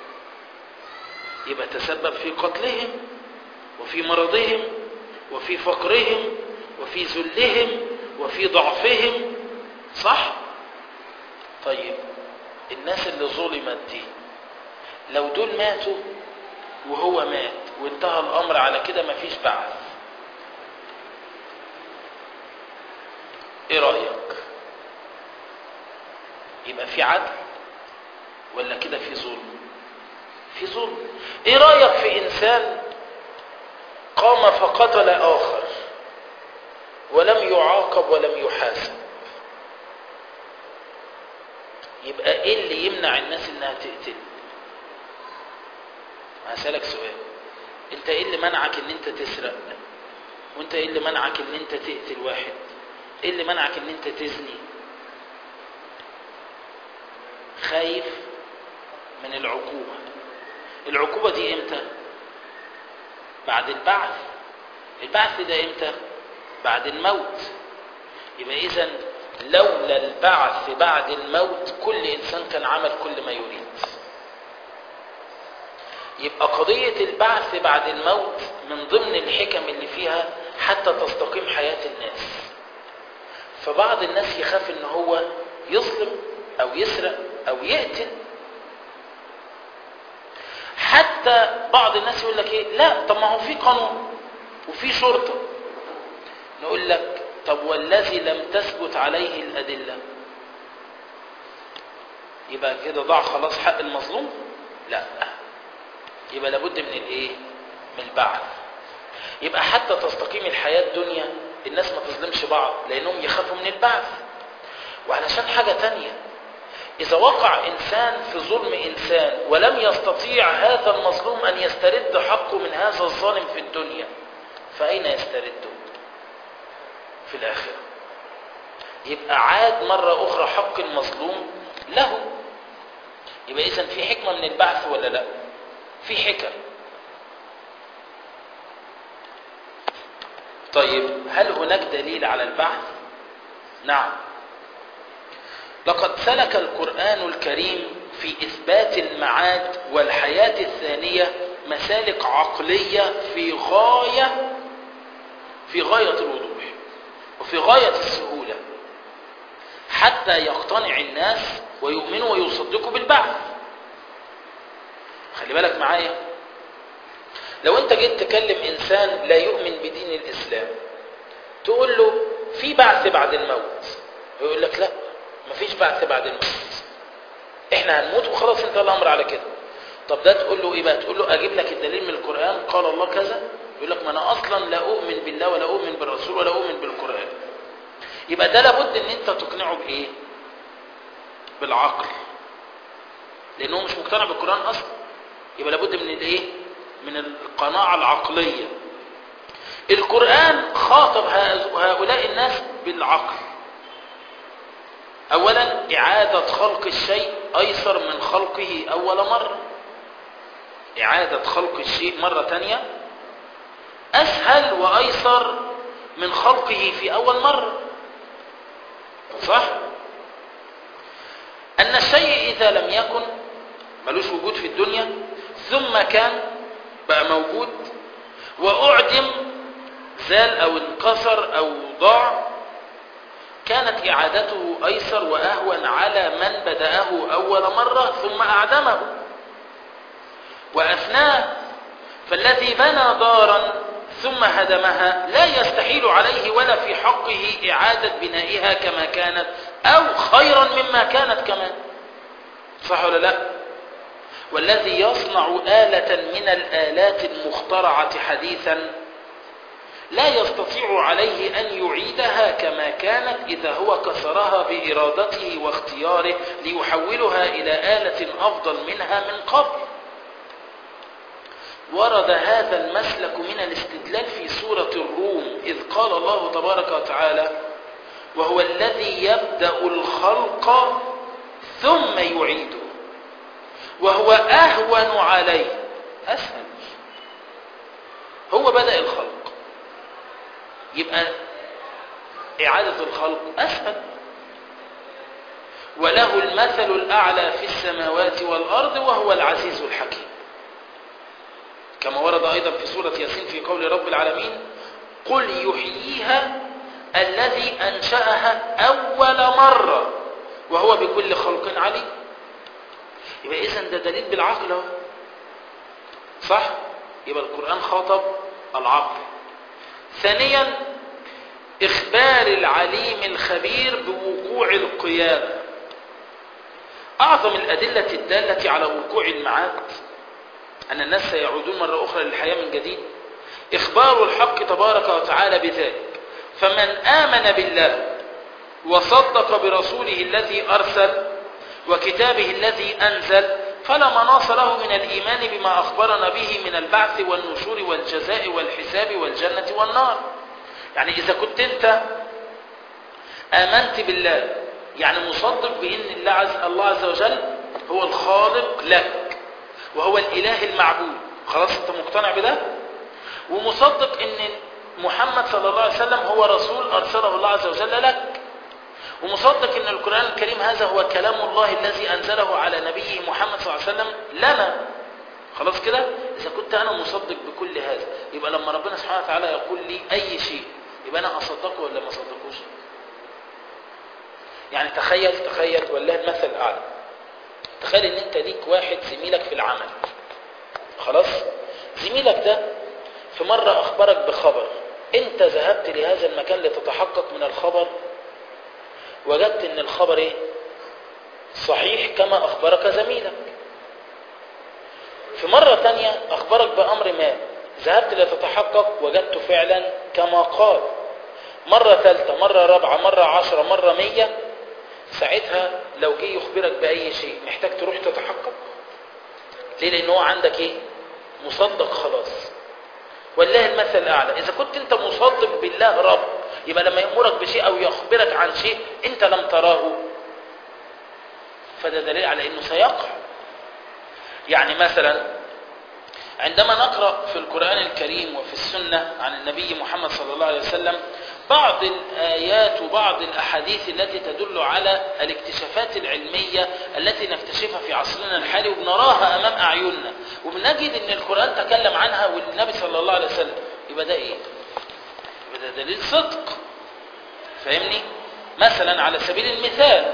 يبقى تسبب في قتلهم وفي مرضهم وفي فقرهم وفي ذلهم وفي ضعفهم. صح؟ طيب الناس اللي ظلمت دي لو دول ماتوا وهو مات وانتهى الأمر على كده مفيش بعث، ايه رأيك؟ يبقى في عدل ولا كده في ظلم؟ في ظلم. ايه رأيك في انسان قام فقتل آخر ولم يعاقب ولم يحاسب؟ يبقى ايه اللي يمنع الناس انها تقتل؟ هسألك سؤال، انت ايه اللي منعك ان انت تسرق؟ وانت ايه اللي منعك ان انت تقتل واحد؟ ايه اللي منعك ان انت تزني؟ خايف من العقوبة. العقوبة دي امتى؟ بعد البعث. البعث ده امتى؟ بعد الموت. يبقى اذن لولا البعث بعد الموت كل انسان كان عمل كل ما يريد. يبقى قضية البعث بعد الموت من ضمن الحكم اللي فيها حتى تستقيم حياة الناس. فبعض الناس يخاف ان هو يظلم او يسرق او يقتل، حتى بعض الناس يقول لك ايه، لا طب ما هو في قانون وفي شرطة. نقول لك طب والذي لم تثبت عليه الأدلة يبقى كده ضاع خلاص حق المظلوم؟ لا، يبقى لابد من الايه؟ من البعث. يبقى حتى تستقيم الحياة الدنيا الناس ما تظلمش بعض لانهم يخافوا من البعث. وعلشان حاجة تانية، إذا وقع إنسان في ظلم إنسان ولم يستطيع هذا المظلوم أن يسترد حقه من هذا الظالم في الدنيا، فأين يسترده؟ في الآخرة. يبقى عاد مرة أخرى حق المظلوم له. يبقى إذن في حكمة من البعث ولا لا؟ في حكم. طيب هل هناك دليل على البعث؟ نعم. لقد سلك القرآن الكريم في إثبات المعاد والحياة الثانية مسالك عقلية في غاية في غاية الوضوح وفي غاية السهولة. حتى يقتنع الناس ويؤمنوا ويصدقوا بالبعث. خلي بالك معايا، لو انت جيت تكلم انسان لا يؤمن بدين الاسلام تقول له في بعث بعد الموت، يقول لك لا مفيش بعث بعد الموت، احنا هنموت وخلاص انتهى الامر على كده. طب ده تقول له ايه بقى؟ تقول له اجيب لك الدليل من القرآن قال الله كذا، يقول لك ما انا اصلا لا اؤمن بالله ولا اؤمن بالرسول ولا اؤمن بالقرآن. يبقى ده لابد ان انت تقنعه بايه؟ بالعقل، لانه مش مقتنع بالقرآن اصلا. يبقى لابد من الايه؟ من القناعة العقلية. القرآن خاطب هؤلاء الناس بالعقل. اولا اعادة خلق الشيء ايسر من خلقه اول مرة، اعادة خلق الشيء مرة تانية اسهل وايسر من خلقه في اول مرة، صح؟ ان الشيء اذا لم يكن ملوش وجود في الدنيا ثم كان بقى موجود واعدم زال او انكسر او ضاع، كانت اعادته ايسر واهون على من بدأه اول مرة ثم اعدمه وافناه. فالذي بنى دارا ثم هدمها لا يستحيل عليه ولا في حقه اعادة بنائها كما كانت او خيرا مما كانت كمان، صح ولا لا؟ والذي يصنع آلة من الآلات المخترعة حديثا لا يستطيع عليه أن يعيدها كما كانت إذا هو كسرها بإرادته واختياره ليحولها إلى آلة أفضل منها من قبل. ورد هذا المسلك من الاستدلال في سورة الروم إذ قال الله تبارك وتعالى وهو الذي يبدأ الخلق ثم يعيده وهو أهون عليه، أسهل. هو بدأ الخلق يبقى إعادة الخلق أسهل. وله المثل الأعلى في السماوات والأرض وهو العزيز الحكيم، كما ورد أيضا في سورة ياسين في قول رب العالمين قل يحييها الذي أنشأها أول مرة وهو بكل خلق عليم. يبقى إذن ده دليل بالعقل اهو، صح؟ يبقى القرآن خاطب العقل. ثانيا إخبار العليم الخبير بوقوع القيامة. أعظم الأدلة الدالة على وقوع المعاد أن الناس سيعودون مرة أخرى للحياة من جديد إخبار الحق تبارك وتعالى بذلك. فمن آمن بالله وصدق برسوله الذي أرسل وكتابه الذي أنزل فلا مناص له من الإيمان بما أخبرنا به من البعث والنشور والجزاء والحساب والجنة والنار. يعني إذا كنت أنت آمنت بالله يعني مصدق بأن الله عز, الله عز وجل هو الخالق لك وهو الإله المعبود، خلاص أنت مقتنع بده، ومصدق أن محمد صلى الله عليه وسلم هو رسول أرسله الله عز وجل لك، ومصدق أن القرآن الكريم هذا هو كلام الله الذي أنزله على نبيه محمد صلى الله عليه وسلم لنا، خلاص كده. إذا كنت أنا مصدق بكل هذا يبقى لما ربنا سبحانه وتعالى يقول لي أي شيء يبقى أنا أصدقه ولا ما أصدقوش؟ يعني تخيل تخيل والله المثل الأعلى، تخيل أن أنت ليك واحد زميلك في العمل، خلاص، زميلك ده في مرة أخبرك بخبر، أنت ذهبت لهذا المكان لتتحقق من الخبر، وجدت أن الخبر إيه؟ صحيح كما أخبرك زميلك. في مرة تانية أخبرك بأمر ما، ذهبت لتتحقق وجدت فعلا كما قال. مرة ثالثة، مرة رابعة، مرة عشرة، مرة مية، ساعتها لو جه يخبرك بأي شيء محتاج تروح تتحقق. ليه؟ لأن هو عندك إيه؟ مصدق خلاص. والله المثل الأعلى، إذا كنت أنت مصدق بالله رب يبقى لما يأمرك بشيء أو يخبرك عن شيء أنت لم تراه فده دليل على أنه سيقع. يعني مثلا عندما نقرأ في القرآن الكريم وفي السنة عن النبي محمد صلى الله عليه وسلم بعض الآيات وبعض الأحاديث التي تدل على الاكتشافات العلمية التي نكتشفها في عصرنا الحالي وبنراها أمام أعيننا وبنجد أن القرآن تكلم عنها والنبي صلى الله عليه وسلم، يبقى ده إيه؟ يبقى ده دليل صدق، فاهمني؟ مثلا على سبيل المثال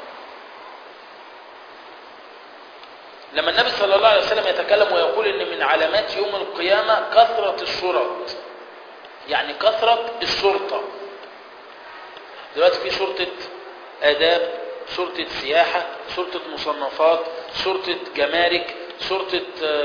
لما النبي صلى الله عليه وسلم يتكلم ويقول ان من علامات يوم القيامة كثرة الشرط، يعني كثرة الشرطة. دلوقتي في شرطة آداب، شرطة سياحة، شرطة مصنفات، شرطة جمارك، شرطة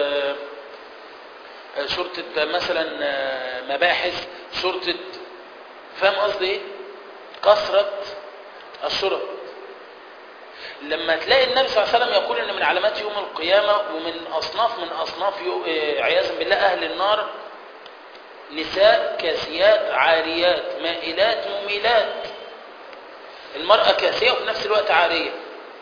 شرطة مثلا مباحث، شرطة، فاهم قصدي ايه؟ كثرة الشرط. لما تلاقي النبي صلى الله عليه وسلم يقول ان من علامات يوم القيامة ومن اصناف من اصناف عياذا بالله اهل النار نساء كاسيات عاريات مائلات مميلات. المرأة كاسية وفي نفس الوقت عارية.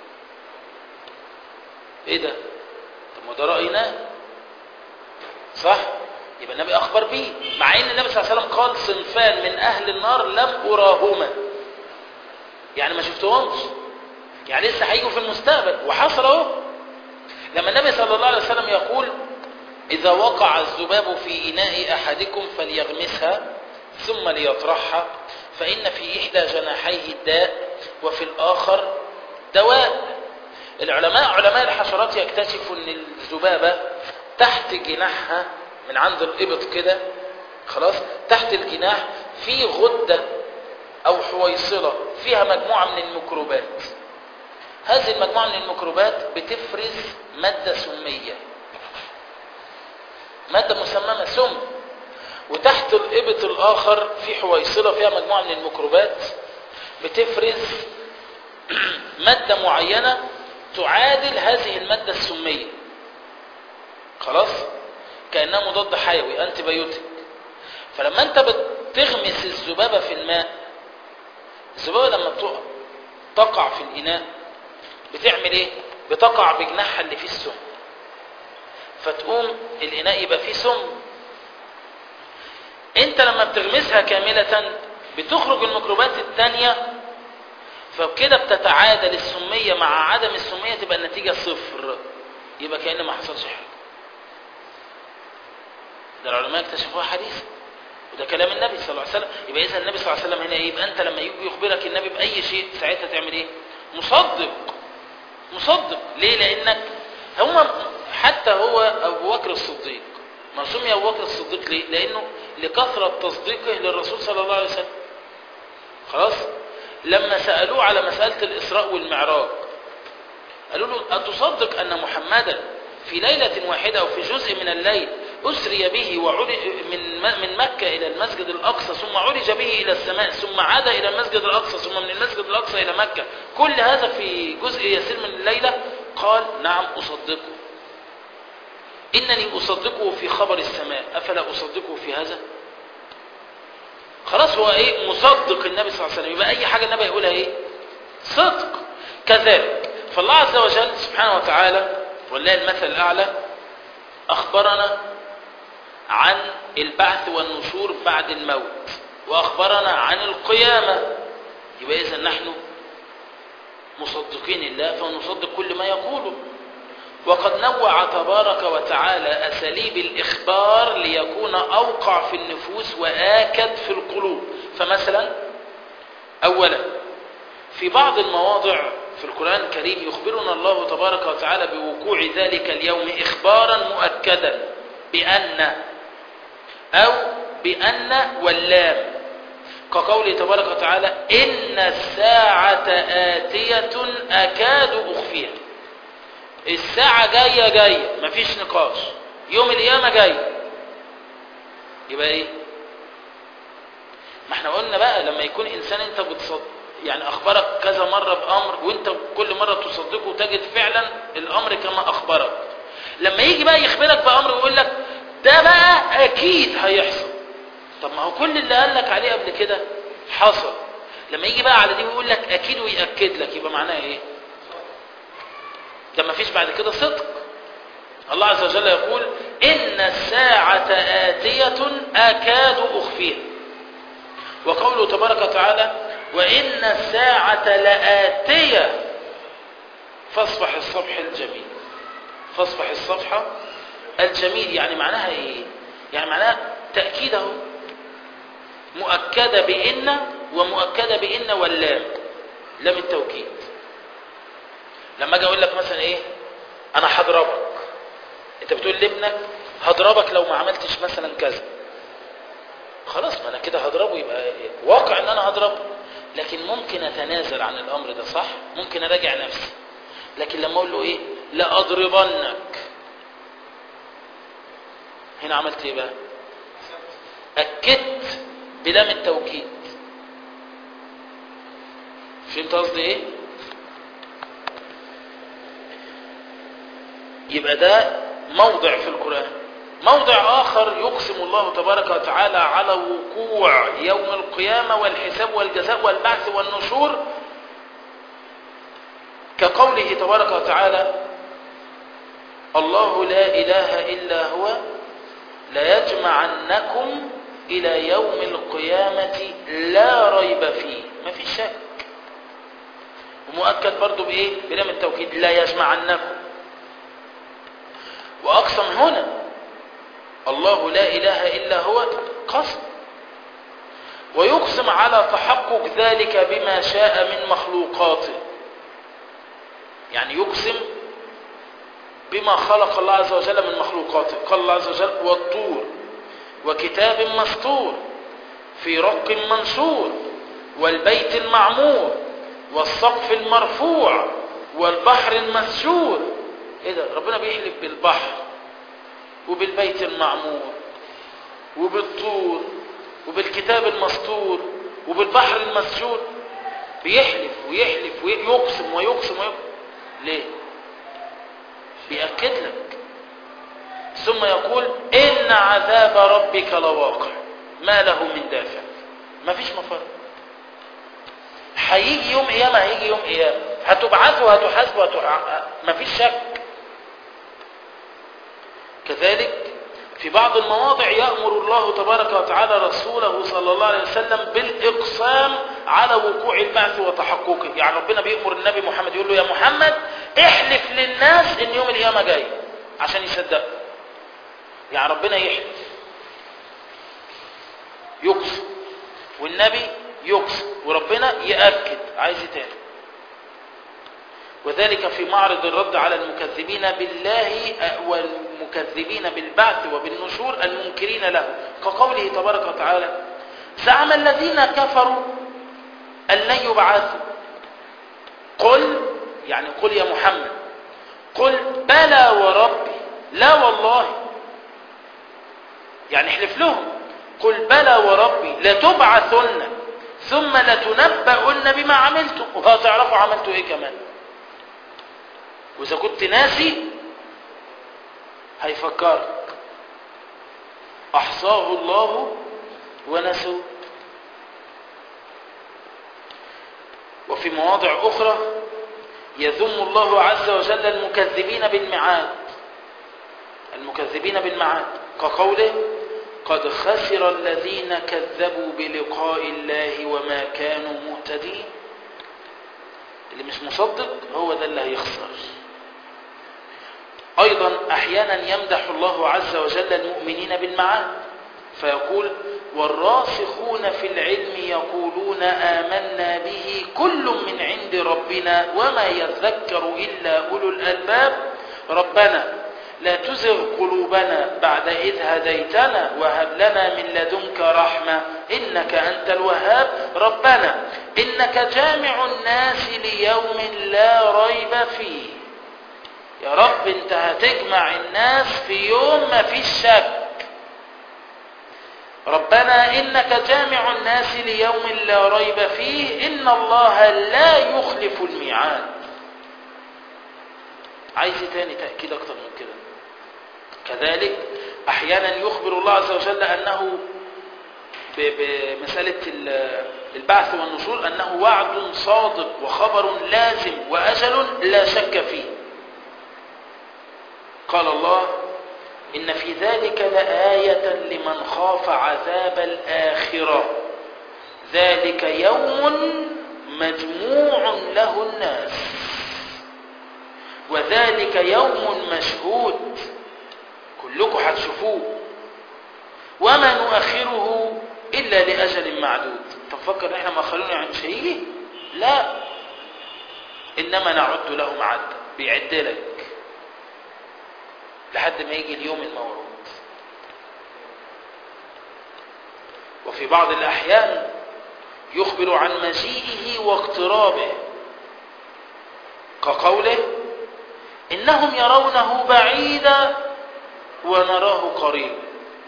ايه ده؟ طب ما ده رأيناه صح؟ يبقى النبي اخبر بيه، مع ان النبي صلى الله عليه وسلم قال صنفان من اهل النار لم اراهما، يعني ما شفتهمش، يعني لسه هيجوا في المستقبل وحصل اهو. لما النبي صلى الله عليه وسلم يقول اذا وقع الذباب في اناء احدكم فليغمسها ثم ليطرحها فان في احدى جناحيه الداء وفي الاخر دواء. العلماء علماء الحشرات يكتشفوا ان الذبابه تحت جناحها من عند الابط كده، خلاص، تحت الجناح في غده او حويصله فيها مجموعه من الميكروبات. هذه المجموعه من الميكروبات بتفرز ماده سميه، ماده مسممه سم. وتحت الابط الاخر في حويصله فيها مجموعه من الميكروبات بتفرز ماده معينه تعادل هذه الماده السميه، خلاص، كانها مضاد حيوي انتي بايوتيك. فلما انت بتغمس الذبابه في الماء، الذبابه لما بتقع تقع في الاناء بتعمل ايه؟ بتقع بجناحها اللي فيه السم، فتقوم الاناء يبقى فيه سم. انت لما بتغمسها كامله بتخرج الميكروبات الثانيه، فبكده بتتعادل السميه مع عدم السميه، تبقى النتيجه صفر، يبقى كأن ما حصلش حاجه. ده العلماء اكتشفوها حديثا، وده كلام النبي صلى الله عليه وسلم. يبقى اذا النبي صلى الله عليه وسلم هنا ايه؟ يبقى انت لما يجي يخبرك النبي باي شيء ساعتها تعمل ايه؟ مصدق. مصدق ليه؟ لانك هم حتى هو ابو بكر الصديق ما سمي ابو بكر الصديق ليه؟ لانه لكثره تصديقه للرسول صلى الله عليه وسلم. خلاص، لما سالوه على مساله الاسراء والمعراج قالوا له اتصدق ان محمدا في ليله واحده او في جزء من الليل أسري به من من مكة إلى المسجد الأقصى ثم عرج به إلى السماء ثم عاد إلى المسجد الأقصى ثم من المسجد الأقصى إلى مكة، كل هذا في جزء يسير من الليلة؟ قال نعم أصدقه. إنني أصدقه في خبر السماء أفلا أصدقه في هذا؟ خلاص، هو إيه؟ مصدق النبي صلى الله عليه وسلم. يبقى أي حاجة النبي يقولها إيه؟ صدق. كذلك فالله عز وجل سبحانه وتعالى والله المثل الأعلى أخبرنا عن البعث والنشور بعد الموت، وأخبرنا عن القيامة. يبقى إذن نحن مصدقين الله فنصدق كل ما يقوله. وقد نوع تبارك وتعالى أساليب الإخبار ليكون أوقع في النفوس وآكد في القلوب. فمثلا أولا في بعض المواضع في القرآن الكريم يخبرنا الله تبارك وتعالى بوقوع ذلك اليوم إخبارا مؤكدا بأن أو بأن واللام، كقوله تبارك وتعالى إن الساعة آتية أكاد أخفيها. الساعة جاية جاية مفيش نقاش، يوم القيامة جاي. يبقى إيه؟ ما احنا قلنا بقى لما يكون إنسان أنت بتصدق يعني أخبرك كذا مرة بأمر وأنت كل مرة تصدقه وتجد فعلا الأمر كما أخبرك، لما يجي بقى يخبرك بأمر ويقول لك ده بقى أكيد هيحصل، طب ما هو كل اللي قال لك عليه قبل كده حصل. لما يجي بقى على دي ويقول لك أكيد ويأكد لك، يبقى معناها إيه؟ ده ما فيش بعد كده صدق. الله عز وجل يقول إن الساعة آتية أكاد أخفيها، وقوله تبارك وتعالى وإن الساعة لآتية فاصفح الصفح الجميل. فاصفح الصفحة الجميل يعني معناها إيه؟ يعني معناها تأكيده، مؤكدة بإن ومؤكدة بإن واللام. لام التوكيد. لما اجي اقول لك مثلا ايه، انا هضربك، انت بتقول لابنك هضربك لو ما عملتش مثلا كذا، خلاص ما انا كده هضربه، يبقى واقع ان انا هضربه، لكن ممكن اتنازل عن الامر ده، صح؟ ممكن اراجع نفسي. لكن لما اقول له ايه، لا اضربنك، هنا عملت ايه بقى؟ اكدت بلام التوكيد. فهمت قصدي ايه؟ يبقى ده موضع في القرآن. موضع آخر يقسم الله تبارك وتعالى على وقوع يوم القيامة والحساب والجزاء والبعث والنشور، كقوله تبارك وتعالى: الله لا إله إلا هو ليجمعنكم إلى يوم القيامة لا ريب فيه. ما في شك. ومؤكد برضو بإيه؟ بلام التوكيد، لا يجمعنكم. وأقسم هنا الله لا إله إلا هو قسم. ويقسم على تحقق ذلك بما شاء من مخلوقاته، يعني يقسم بما خلق الله عز وجل من مخلوقاته. قال الله عز وجل: والطور وكتاب مسطور في رق منشور والبيت المعمور والسقف المرفوع والبحر المسجور. ايه ده؟ ربنا بيحلف بالبحر وبالبيت المعمور وبالطور وبالكتاب المسطور وبالبحر المسجور، بيحلف ويحلف ويقسم ويقسم ويقسم. ليه؟ بيأكد لك. ثم يقول: إن عذاب ربك لواقع ما له من دافع. ما فيش مفر. هيجي يوم قيامة، هيجي يوم قيامة، هتبعثوا هتحاسبوا هتح... ما فيش شك. كذلك في بعض المواضع يأمر الله تبارك وتعالى رسوله صلى الله عليه وسلم بالإقسام على وقوع البعث وتحققه. يعني ربنا بيأمر النبي محمد، يقول له: يا محمد احلف للناس ان يوم القيامة جاي، عشان يصدقوا. يعني ربنا يحلف، يقسم، والنبي يقسم، وربنا يأكد. عايز تاني. وذلك في معرض الرد على المكذبين بالله والمكذبين بالبعث وبالنشور المنكرين له، كقوله تبارك وتعالى: زعم الذين كفروا أن لن يبعثوا. قل، يعني قل يا محمد، قل بلى وربي لا والله، يعني احلف لهم، قل بلى وربي لتبعثن ثم لتنبؤن بما عملتم، وهتعرفوا عملتوا ايه كمان. وإذا كنت ناسي هيفكرك: أحصاه الله ونسوه. وفي مواضع أخرى يذم الله عز وجل المكذبين بالميعاد، المكذبين بالميعاد، كقوله: قد خسر الذين كذبوا بلقاء الله وما كانوا مهتدين. اللي مش مصدق هو ده اللي هيخسر. أيضا أحيانا يمدح الله عز وجل المؤمنين بالمعاد، فيقول: والراسخون في العلم يقولون آمنا به كل من عند ربنا وما يذكر إلا أولو الألباب ربنا لا تزغ قلوبنا بعد إذ هديتنا وهب لنا من لدنك رحمة إنك أنت الوهاب ربنا إنك جامع الناس ليوم لا ريب فيه. يا رب انت هتجمع الناس في يوم ما فيش شك. ربنا إنك جامع الناس ليوم لا ريب فيه إن الله لا يخلف الميعاد. عايز تاني تأكيد أكتر من كده. كذلك أحيانا يخبر الله عز وجل أنه بمسألة البعث والنشور أنه وعد صادق وخبر لازم وأجل لا شك فيه. قال الله: إن في ذلك لآية لمن خاف عذاب الآخرة ذلك يوم مجموع له الناس وذلك يوم مشهود، كلكم هتشوفوه، وما نؤخره إلا لأجل معدود. تفكر إحنا مأخرونه يعني مش هيجي؟ لا، إنما نعد لهم عدا، بيعد لك لحد ما يجي اليوم الموعود. وفي بعض الأحيان يخبر عن مجيئه واقترابه، كقوله إنهم يرونه بعيدا ونراه قريبا،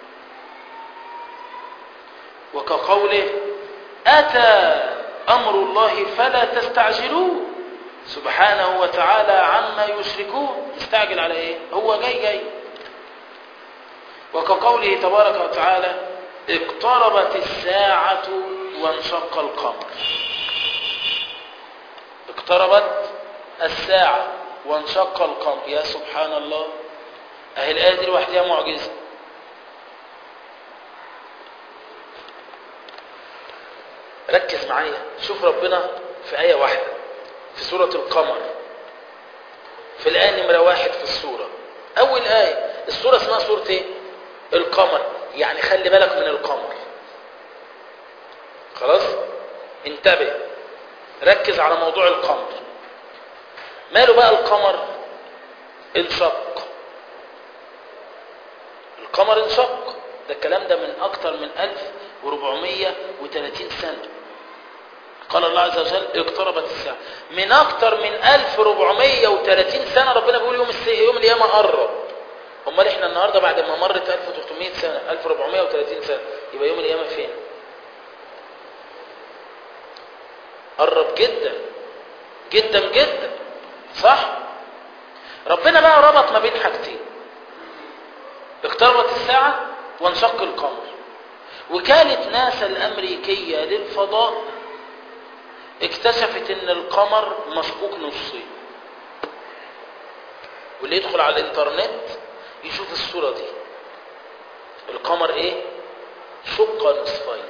وكقوله أتى أمر الله فلا تستعجلوه سبحانه وتعالى عما يشركون. يستعجل على ايه؟ هو جاي جاي. وكقوله تبارك وتعالى اقتربت الساعة وانشق القمر. اقتربت الساعة وانشق القمر، يا سبحان الله، اهي الآية دي لوحدها معجزة. ركز معايا، شوف ربنا في آية واحدة في سورة القمر، في الآية نمرة واحد في السورة، أول آية. السورة اسمها سورة ايه؟ القمر، يعني خلي بالك من القمر. خلاص؟ انتبه، ركز على موضوع القمر. ماله بقى القمر؟ انشق. القمر انشق، ده الكلام ده من أكتر من ألف وأربعمائة وثلاثين سنة. قال الله عز وجل اقتربت الساعة، من أكتر من ألف وأربعمائة وثلاثين سنة ربنا بيقول يوم الساعة يوم القيامة قرب. امال احنا النهارده بعد ما مرت ألف وثلاثمائة سنة، ألف وأربعمائة وثلاثين سنة، يبقى يوم القيامة فين؟ قرب جدا جدا جدا، صح؟ ربنا بقى ربط ما بين حاجتين، اقتربت الساعة وانشق القمر. وكالة ناسا الأمريكية للفضاء اكتشفت ان القمر مشقوق نصين، واللي يدخل على الانترنت يشوف الصورة دي. القمر ايه؟ شق نصفين.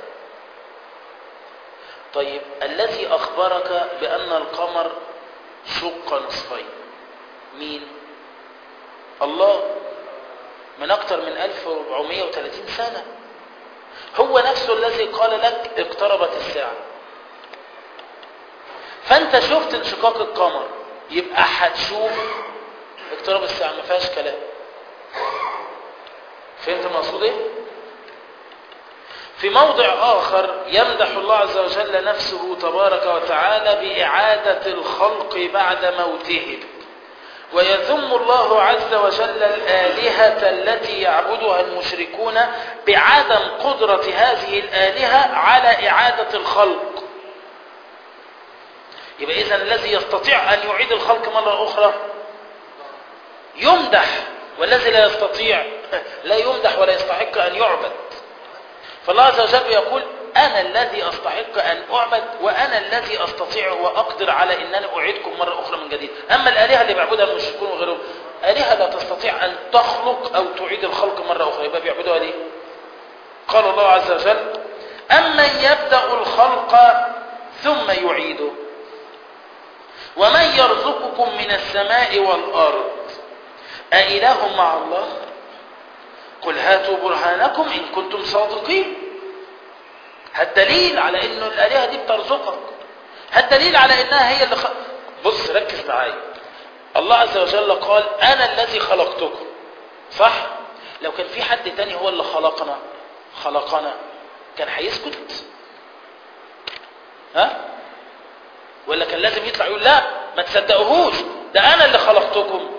طيب الذي اخبرك بان القمر شق نصفين مين؟ الله، من اكتر من ألف وأربعمائة وثلاثين سنة. هو نفسه الذي قال لك اقتربت الساعة. فانت شفت انشقاق القمر، يبقى هتشوف اقترب الساعة، ما فيهاش كلام. فهمت المقصود ايه؟ في موضع آخر يمدح الله عز وجل نفسه تبارك وتعالى بإعادة الخلق بعد موتهم، ويذم الله عز وجل الآلهة التي يعبدها المشركون بعدم قدرة هذه الآلهة على إعادة الخلق. يبقى إذن الذي يستطيع أن يعيد الخلق مرة أخرى يمدح، والذي لا يستطيع لا يمدح ولا يستحق أن يعبد. فالله عز وجل يقول أنا الذي أستحق أن أعبد، وأنا الذي أستطيع وأقدر على أن أنا أعيدكم مرة أخرى من جديد. أما الآلهة اللي بيعبدها المشركون وغيرهم، آلهة لا تستطيع أن تخلق أو تعيد الخلق مرة أخرى، يبقى بيعبدوها ليه؟ قال الله عز وجل أمن يبدأ الخلق ثم يعيده ومن يرزقكم من السماء والأرض أإله مع الله قل هاتوا برهانكم إن كنتم صادقين. هالدليل على إنه الآلهة دي بترزقك، هالدليل على إنها هي اللي خ... بص ركز معايا، الله عز وجل قال أنا الذي خلقتكم، صح؟ لو كان في حد تاني هو اللي خلقنا خلقنا كان هيسكت؟ ها؟ ولا كان لازم يطلع يقول لا ما تصدقوهوش ده أنا اللي خلقتكم؟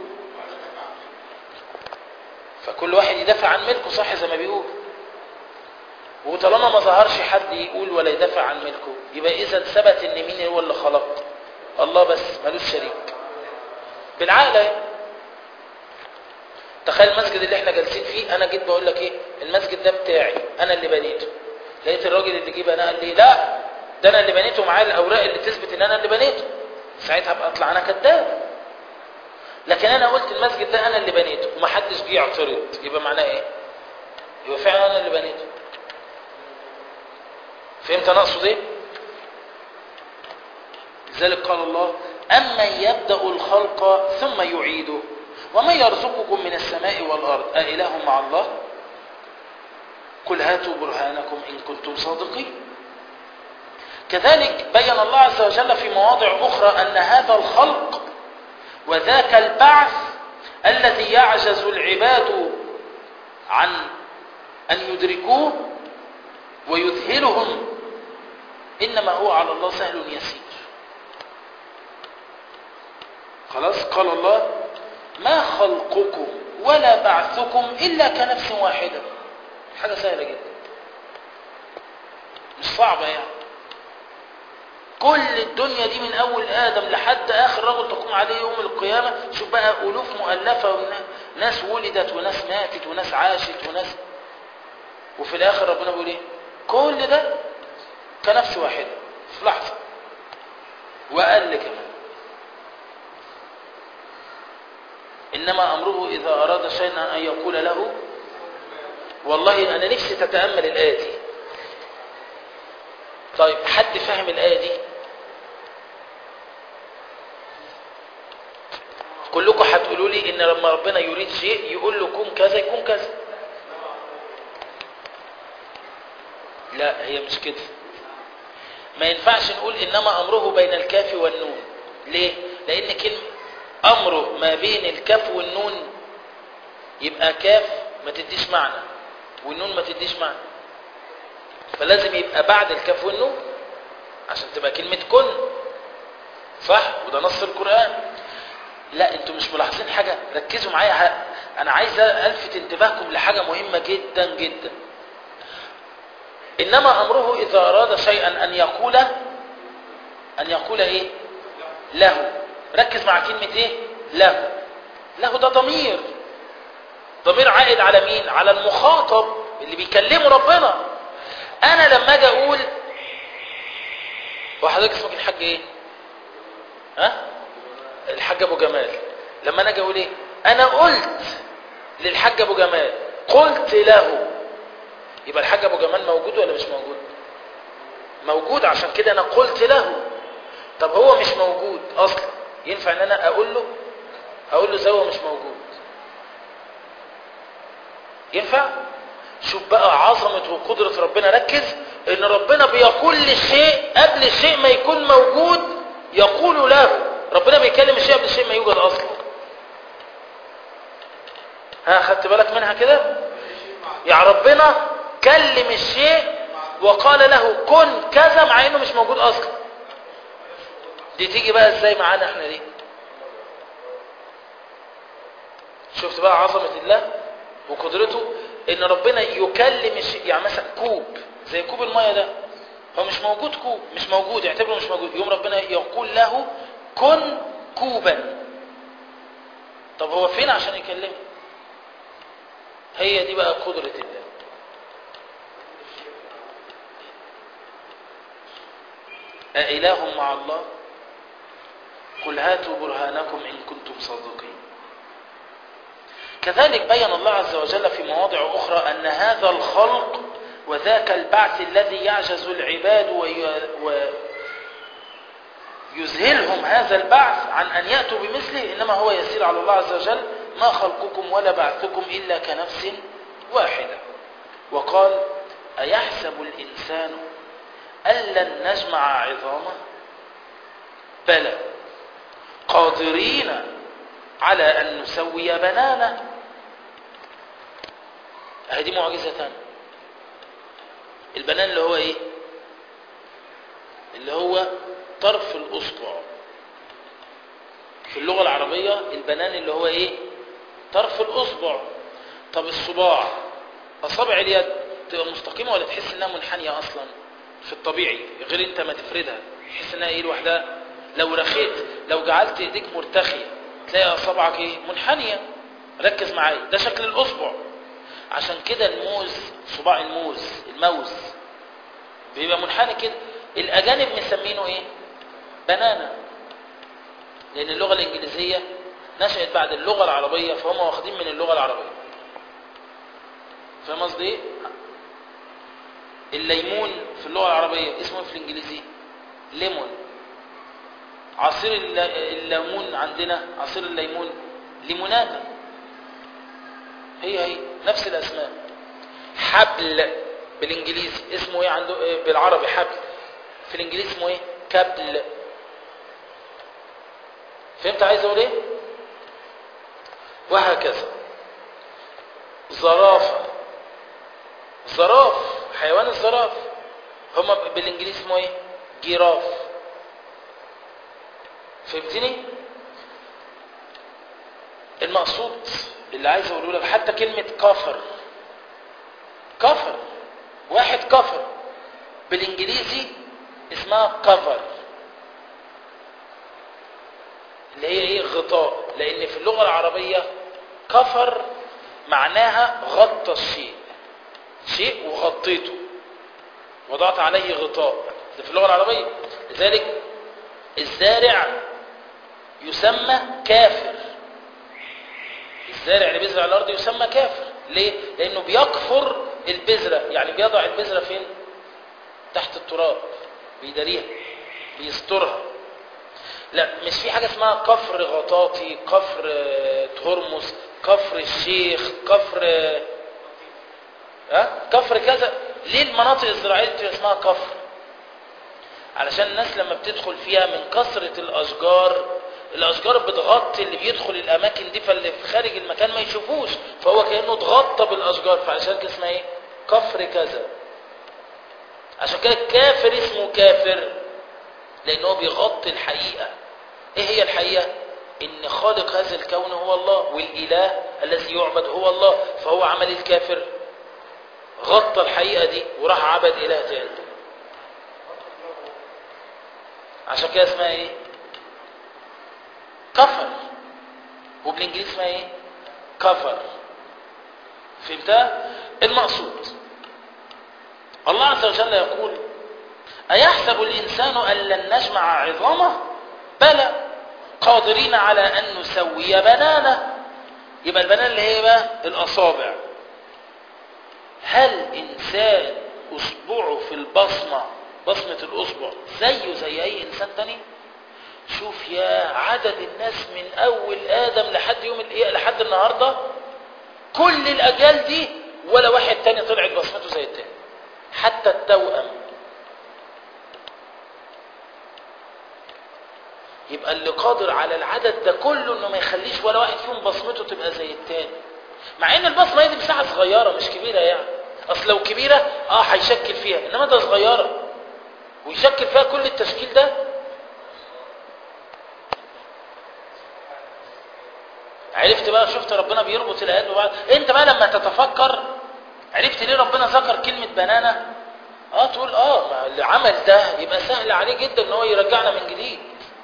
فكل واحد يدافع عن ملكه، صح زي ما بيقول. وطالما ما ظهرش حد يقول ولا يدافع عن ملكه، يبقى إذا ثبت إن مين هو اللي خلق؟ الله بس، ملوش شريك. بالعقل تخيل المسجد اللي احنا جالسين فيه، انا جيت بقول لك ايه المسجد ده بتاعي انا اللي بنيته، لقيت الراجل اللي جه بناه قال لي لا ده انا اللي بنيته، معايا الاوراق اللي تثبت ان انا اللي بنيته، ساعتها ابقى اطلع انا كذاب. لكن انا قلت المسجد ده انا اللي بنيته ومحدش جه يعترض، يبقى معناه ايه؟ يبقى فعلا انا اللي بنيته. فهمت انا اقصد ايه؟ لذلك قال الله أمن يبدأ الخلق ثم يعيده ومن يرزقكم من السماء والأرض أإله مع الله قل هاتوا برهانكم إن كنتم صادقين. كذلك بين الله عز وجل في مواضع أخرى أن هذا الخلق وذاك البعث الذي يعجز العباد عن أن يدركوه ويذهلهم إنما هو على الله سهل يسير. خلاص قال الله ما خلقكم ولا بعثكم إلا كنفس واحدة. حاجة سهلة جدا مش صعبة يعني. كل الدنيا دي من أول آدم لحد آخر رجل تقوم عليه يوم القيامة، شوف بقى ألوف مؤلفة وناس ولدت وناس ماتت وناس عاشت وناس، وفي الآخر ربنا بيقول إيه؟ كل ده كنفس واحدة في لحظة وأقل كمان. إنما أمره إذا أراد شيئا أن يقول له. والله أنا نفسي تتأمل الآية دي. طيب حد فهم الآية دي؟ كلكم هتقولوا لي إن لما ربنا يريد شيء يقول له كن كذا يكون كذا. لا هي مش كده. ما ينفعش نقول إنما أمره بين الكاف والنون. ليه؟ لأن كلمة أمره ما بين الكاف والنون يبقى كاف ما تديش معنى والنون ما تديش معنى، فلازم يبقى بعد الكاف والنون عشان تبقى كلمة كن. صح؟ وده نص القرآن. لا انتوا مش ملاحظين حاجة؟ ركزوا معايا. انا عايز الفت انتباهكم لحاجة مهمة جدا جدا. انما امره اذا اراد شيئا ان يقول ان يقول ايه؟ له. ركز مع كلمة ايه؟ له. له ده ضمير ضمير عائد على مين؟ على المخاطب اللي بيكلمه ربنا. انا لما اجي اقول وحضرتك اسمك الحاج ايه؟ ها؟ الحاج ابو جمال. لما انا اجي اقول ايه؟ انا قلت للحاج ابو جمال، قلت له، يبقى الحاج ابو جمال موجود ولا مش موجود؟ موجود، عشان كده انا قلت له. طب هو مش موجود اصلا، ينفع ان انا اقول له اقول له زي هو مش موجود؟ ينفع؟ شوف بقى عظمة وقدرة ربنا. ركز ان ربنا بيقول للشيء قبل الشيء ما يكون موجود يقول له. ربنا بيكلم الشيء قبل الشيء ما يوجد اصلا. ها خدت بالك منها كده؟ يعني ربنا كلم الشيء وقال له كن كذا مع انه مش موجود اصلا. دي تيجي بقى ازاي معانا احنا دي؟ شفت بقى عظمة الله وقدرته ان ربنا يكلم الشيء. يعني مثلا كوب زي كوب المية ده، هو مش موجود، كوب مش موجود، يعتبره مش موجود، يوم ربنا يقول له كن كوبا. طب هو فين عشان يكلمه؟ هي دي بقى قدرة الله. أإله مع الله؟ قل هاتوا برهانكم إن كنتم صادقين. كذلك بين الله عز وجل في مواضع أخرى أن هذا الخلق وذاك البعث الذي يعجز العباد ويذهلهم هذا البعث عن أن يأتوا بمثله إنما هو يسير على الله عز وجل. ما خلقكم ولا بعثكم إلا كنفس واحدة. وقال أيحسب الإنسان أن لن نجمع عظامه بلى قادرين على أن نسوي بنانه. هذه معجزة تانية. البنان اللي هو ايه؟ اللي هو طرف الأصبع. في اللغة العربية البنان اللي هو ايه؟ طرف الأصبع. طب الصباع، أصابع اليد تبقى مستقيمة ولا تحس انها منحنية اصلا في الطبيعي؟ غير انت ما تفردها تحس انها ايه لوحدها. لو رخيت، لو جعلت ايديك مرتخية تلاقي اصابعك ايه؟ منحنية. ركز معايا، ده شكل الأصبع. عشان كده الموز، صباع الموز، الموز بيبقى منحني كده. الأجانب مسمينه ايه؟ بنانا. لأن اللغة الإنجليزية نشأت بعد اللغة العربية، فهم واخدين من اللغة العربية. فاهم قصدي ايه؟ الليمون في اللغة العربية اسمه في الإنجليزية ليمون. عصير الليمون عندنا، عصير الليمون ليموناتا. هي هي نفس الأسماء. حبل بالإنجليزي اسمه ايه عنده بالعربي؟ حبل. في الانجليزي اسمه ايه؟ كابل. فهمت عايز اقول ايه؟ وهكذا. زرافة، زراف، حيوان الزراف هما بالانجليزي اسمه ايه؟ جيراف. فهمتني؟ المقصود اللي عايز اقوله لك حتى كلمة كفر، كفر، واحد كفر بالانجليزي اسمها كفر، اللي هي ايه؟ غطاء. لان في اللغة العربية كفر معناها غطى الشيء، شيء وغطيته، وضعت عليه غطاء. ده في اللغة العربية. لذلك الزارع يسمى كافر، الزارع اللي بيزرع الارض يسمى كافر. ليه؟ لانه بيكفر البذرة، يعني بيضع البذرة فين؟ تحت التراب، بيداريها، بيسترها. لا، مش في حاجة اسمها كفر غطاطي، كفر تهرمس، كفر الشيخ، كفر ها كفر كذا. ليه المناطق الزراعية بتبقى اسمها كفر؟ علشان الناس لما بتدخل فيها من كثرة الأشجار، الأشجار بتغطي اللي بيدخل الأماكن دي، فاللي في خارج المكان ما يشوفوش، فهو كأنه اتغطى بالأشجار، فعشان كده اسمها ايه؟ كفر كذا. عشان كده الكافر اسمه كافر، لأنه بيغطي الحقيقة. ايه هي الحقيقة؟ ان خالق هذا الكون هو الله، والإله الذي يعبد هو الله. فهو عمل الكافر، غطى الحقيقة دي وراح عبد إله تاني. عشان كده اسمها ايه؟ كفر. وبالانجليزي اسمها ايه؟ كفر. فهمتها؟ المقصود الله عز وجل يقول: أيحسب الإنسان أن لن نجمع عظامه؟ بلى قادرين على أن نسوي بنانه. يبقى البنان اللي هي بقى الأصابع. هل إنسان أصبعه في البصمة، بصمة الأصبع، زيه زي أي إنسان تاني؟ شوف يا عدد الناس من أول آدم لحد يوم لحد النهاردة، كل الأجيال دي ولا واحد تاني طلعت بصمته زي التاني، حتى التوأم. يبقى اللي قادر على العدد ده كله انه ما يخليش ولا واحد فيهم بصمته تبقى زي التاني، مع ان البصمه دي مساحه صغيره مش كبيره يعني. اصل لو كبيره اه هيشكل فيها، انما ده صغيره ويشكل فيها كل التشكيل ده. عرفت بقى؟ شفت ربنا بيربط الايات ببعض. انت بقى لما تتفكر عرفت ليه ربنا ذكر كلمه بنانه؟ اه تقول اه ما اللي عمل ده يبقى سهل عليه جدا ان هو يرجعنا من جديد.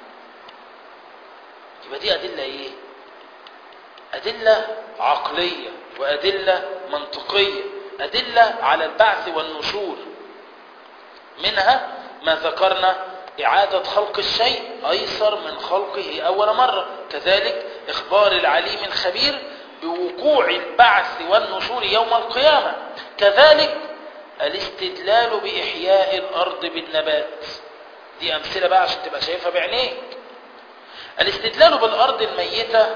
يبقى دي أدلة إيه؟ أدلة عقلية وأدلة منطقية، أدلة على البعث والنشور. منها ما ذكرنا: إعادة خلق الشيء أيسر من خلقه أول مرة. كذلك إخبار العليم الخبير بوقوع البعث والنشور يوم القيامة. كذلك الاستدلال بإحياء الأرض بالنبات. دي أمثلة بقى عشان تبقى شايفها بعينيك. الاستدلال بالأرض الميتة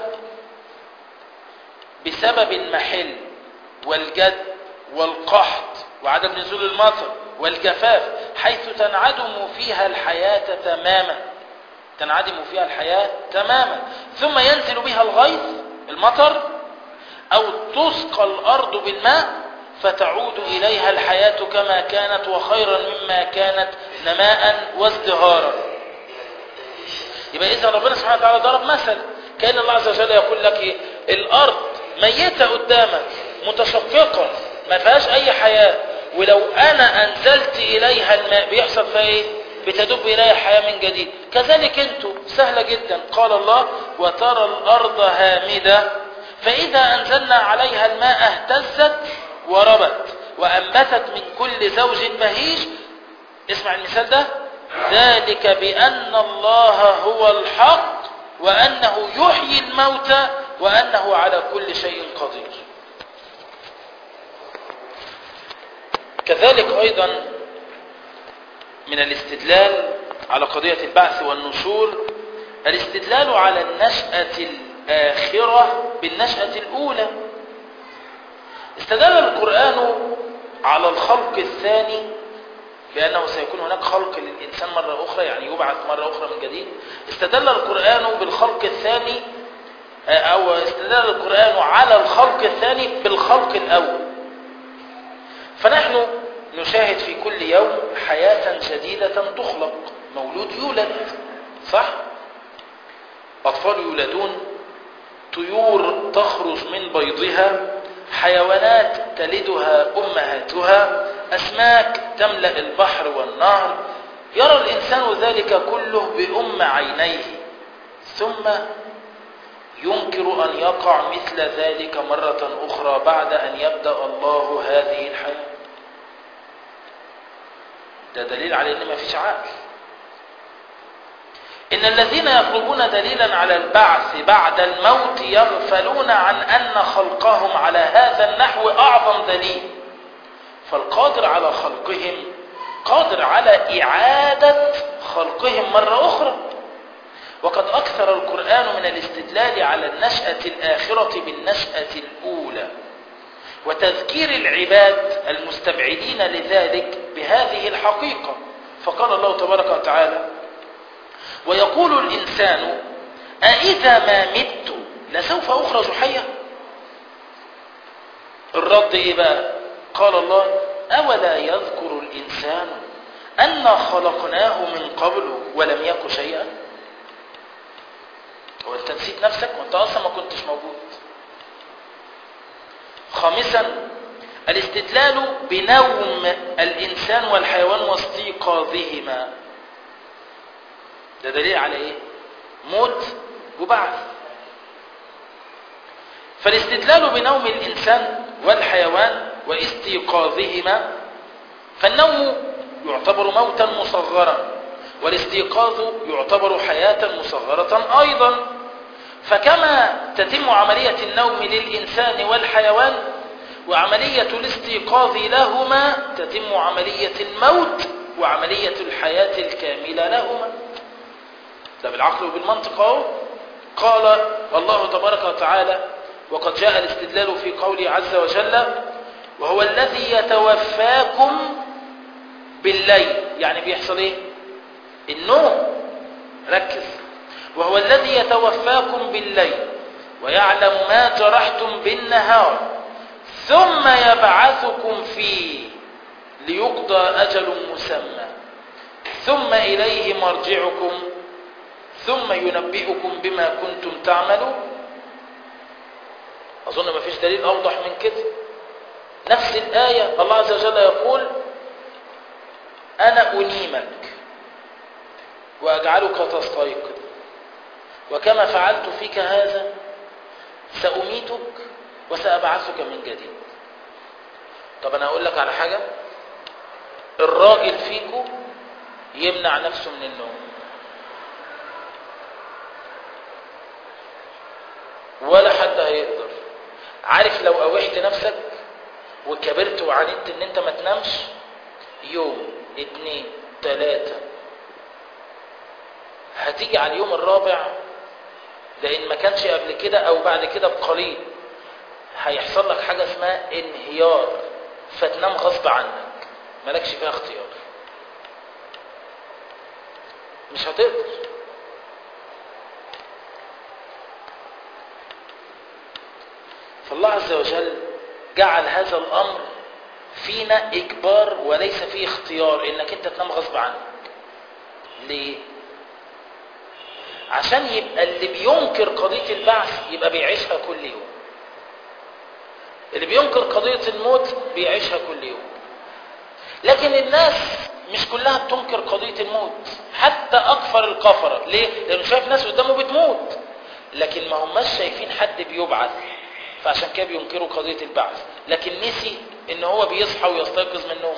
بسبب المحل والجد والقحط وعدم نزول المطر والجفاف، حيث تنعدم فيها الحياة تماما، تنعدم فيها الحياة تماما، ثم ينزل بها الغيث المطر، أو تسقى الأرض بالماء فتعود إليها الحياة كما كانت وخيرا مما كانت نماء وازدهارا. يبقى إذا ربنا سبحانه وتعالى ضرب مثل، كأن الله عز وجل يقول لك إيه؟ الأرض ميتة قدامك متشققة ما فيهاش أي حياة، ولو أنا أنزلت إليها الماء بيحصل فيها إيه؟ بتدب إليها الحياة من جديد. كذلك أنتوا سهلة جدا. قال الله: وترى الأرض هامدة فإذا أنزلنا عليها الماء اهتزت وربت وأنبتت من كل زوج بهيج. اسمع المثال ده: ذلك بأن الله هو الحق وأنه يحيي الموتى وأنه على كل شيء قدير. كذلك أيضا من الاستدلال على قضية البعث والنشور الاستدلال على النشأة الآخرة بالنشأة الأولى. استدل القرآن على الخلق الثاني بأنه سيكون هناك خلق للإنسان مرة أخرى، يعني يبعث مرة أخرى من جديد. استدل القرآن بالخلق الثاني، أو استدل القرآن على الخلق الثاني بالخلق الأول. فنحن نشاهد في كل يوم حياة جديدة تخلق، مولود يولد، صح؟ أطفال يولدون، طيور تخرج من بيضها، حيوانات تلدها أمهاتها، أسماك تملأ البحر والنهر. يرى الإنسان ذلك كله بأم عينيه، ثم ينكر أن يقع مثل ذلك مرة أخرى بعد أن يبدأ الله هذه الحياة. ده دليل على أن ما فيش عقل. إن الذين يطلبون دليلا على البعث بعد الموت يغفلون عن أن خلقهم على هذا النحو أعظم دليل. فالقادر على خلقهم قادر على إعادة خلقهم مرة أخرى. وقد أكثر القرآن من الاستدلال على النشأة الآخرة بالنشأة الأولى، وتذكير العباد المستبعدين لذلك بهذه الحقيقة. فقال الله تبارك وتعالى: ويقول الإنسان أإذا ما مت لسوف أخرج حيا. الرد إيه بقى؟ قال الله: أولا يذكر الإنسان أنا خلقناه من قبل ولم يك شيئا. وانت نسيت نفسك وانت أصلا ما كنتش موجود. خامسا، الاستدلال بنوم الإنسان والحيوان واستيقاظهما. ده دليل على ايه؟ موت وبعث. فالاستدلال بنوم الإنسان والحيوان واستيقاظهما، فالنوم يعتبر موتا مصغرا، والاستيقاظ يعتبر حياة مصغرة أيضا. فكما تتم عملية النوم للإنسان والحيوان وعملية الاستيقاظ لهما، تتم عملية الموت وعملية الحياة الكاملة لهما. ده بالعقل وبالمنطق اهو. قال الله تبارك وتعالى: وقد جاء الاستدلال في قوله عز وجل: وهو الذي يتوفاكم بالليل. يعني بيحصل ايه؟ النوم. ركز: وهو الذي يتوفاكم بالليل ويعلم ما جرحتم بالنهار ثم يبعثكم فيه ليقضى أجل مسمى ثم إليه مرجعكم ثم ينبئكم بما كنتم تعملون. أظن ما فيش دليل أوضح من كده. نفس الآية الله عز وجل يقول: أنا أنيمك وأجعلك تستيقظ وكما فعلت فيك هذا سأميتك وسأبعثك من جديد. طب أنا أقول لك على حاجة: الراجل فيكم يمنع نفسه من النوم، ولا حد هيقدر. عارف لو قوحت نفسك وكبرت وعاندت ان انت ما تنامش يوم اتنين تلاتة، هتيجي على اليوم الرابع، لان ما كانش قبل كده او بعد كده بقليل هيحصل لك حاجة اسمها انهيار، فتنام غصب عنك، مالكش فيها اختيار، مش هتقدر. فالله عز وجل جعل هذا الأمر فينا إجبار وليس فيه اختيار، إنك أنت تنام غصب عنك. ليه؟ عشان يبقى اللي بينكر قضية البعث يبقى بيعيشها كل يوم، اللي بينكر قضية الموت بيعيشها كل يوم. لكن الناس مش كلها بتنكر قضية الموت، حتى أكثر الكفرة. ليه؟ لأنه شايف ناس قدامه بتموت، لكن ما هماش شايفين حد بيبعث، فعشان كده بينكروا قضية البعث، لكن نسي ان هو بيصحى ويستيقظ من النوم.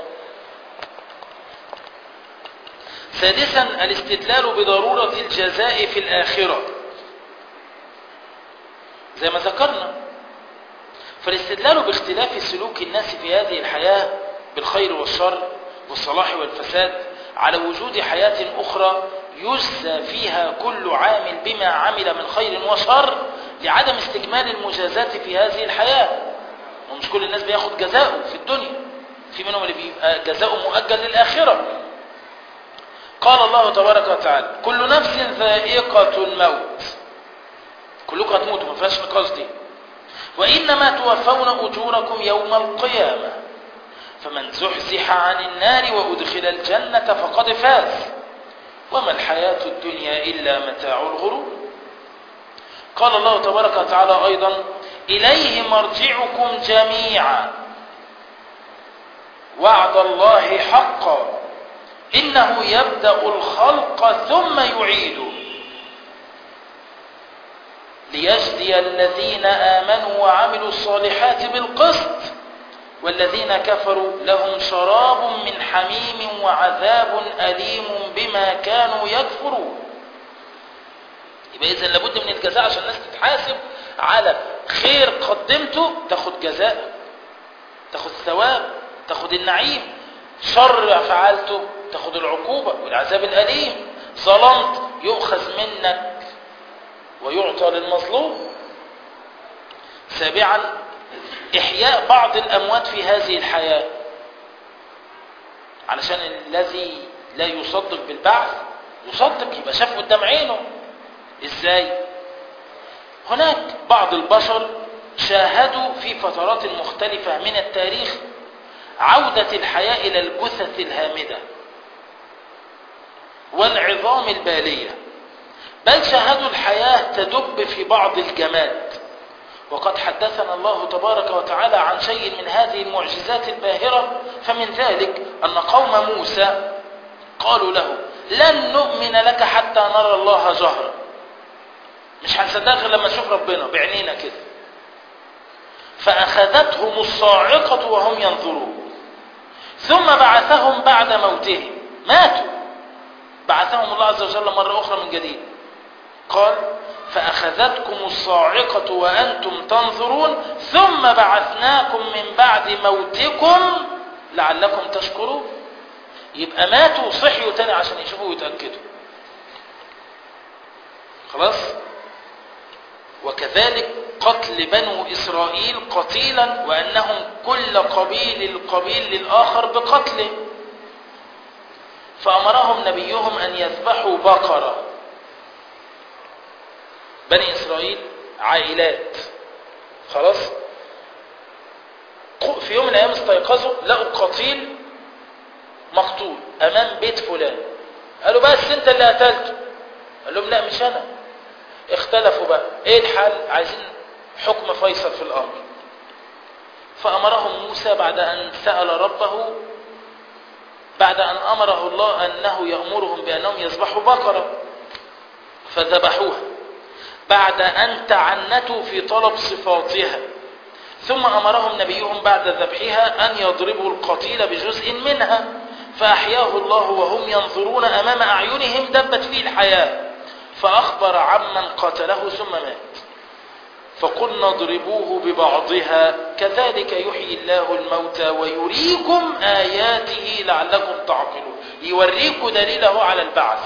سادسا، الاستدلال بضرورة الجزاء في الآخرة زي ما ذكرنا. فالاستدلال باختلاف سلوك الناس في هذه الحياة بالخير والشر والصلاح والفساد على وجود حياة أخرى يجزى فيها كل عامل بما عمل من خير وشر لعدم استكمال المجازات في هذه الحياة. ومش كل الناس بياخد جزاؤه في الدنيا. في منهم اللي بيبقى جزاؤه مؤجل للآخرة. قال الله تبارك وتعالى كل نفس ذائقة الموت، كلكم هتموتوا ما فيهاش نقاش دي، وإنما توفون أجوركم يوم القيامة فمن زحزح عن النار وأدخل الجنة فقد فاز وما الحياة الدنيا إلا متاع الغرور. قال الله تبارك وتعالى أيضا إليه مرجعكم جميعا وعد الله حقا إنه يبدأ الخلق ثم يعيده ليجزي الذين آمنوا وعملوا الصالحات بالقسط والذين كفروا لهم شراب من حميم وعذاب أليم بما كانوا يكفرون. يبقى إذن لابد من الجزاء عشان الناس تتحاسب على خير قدمته تاخد جزاء، تاخد ثواب، تاخد النعيم، شر فعلته تاخد العقوبة والعذاب الأليم، ظلمت يؤخذ منك ويعطى للمظلوم. سابعا إحياء بعض الأموات في هذه الحياة علشان الذي لا يصدق بالبعث يصدق، يبقى شاف قدام عينه. إزاي؟ هناك بعض البشر شاهدوا في فترات مختلفة من التاريخ عودة الحياة إلى الجثث الهامدة والعظام البالية، بل شاهدوا الحياة تدب في بعض الجماد. وقد حدثنا الله تبارك وتعالى عن شيء من هذه المعجزات الباهرة، فمن ذلك أن قوم موسى قالوا له لن نؤمن لك حتى نرى الله جهرا، مش هنصدقك غير لما نشوف ربنا بعينينا كده. فأخذتهم الصاعقة وهم ينظرون ثم بعثهم بعد موتهم، ماتوا، بعثهم الله عز وجل مرة أخرى من جديد. قال فأخذتكم الصاعقة وأنتم تنظرون ثم بعثناكم من بعد موتكم لعلكم تشكرون. يبقى ماتوا وصحيوا تاني عشان يشوفوا ويتأكدوا. خلاص. وكذلك قتل بنو إسرائيل قتيلا وأنهم كل قبيل القبيل للآخر بقتله، فأمرهم نبيهم أن يذبحوا بقرة. بني إسرائيل عائلات، خلاص، في يوم من الأيام استيقظوا لقوا قتيل مقتول أمام بيت فلان. قالوا بس أنت اللي قتلته؟ قال لهم لا مش أنا. اختلفوا بقى ايه الحل، عايزين حكم فيصل في الأمر. فأمرهم موسى بعد أن سأل ربه، بعد أن أمره الله أنه يأمرهم بأنهم يذبحوا بقرة، فذبحوها بعد أن تعنتوا في طلب صفاتها. ثم أمرهم نبيهم بعد ذبحها أن يضربوا القتيل بجزء منها، فأحياه الله وهم ينظرون أمام أعينهم دبت فيه الحياة، فأخبر عمن قتله ثم مات. فقلنا اضربوه ببعضها كذلك يحيي الله الموتى ويريكم آياته لعلكم تعقلون، يوريكم دليله على البعث.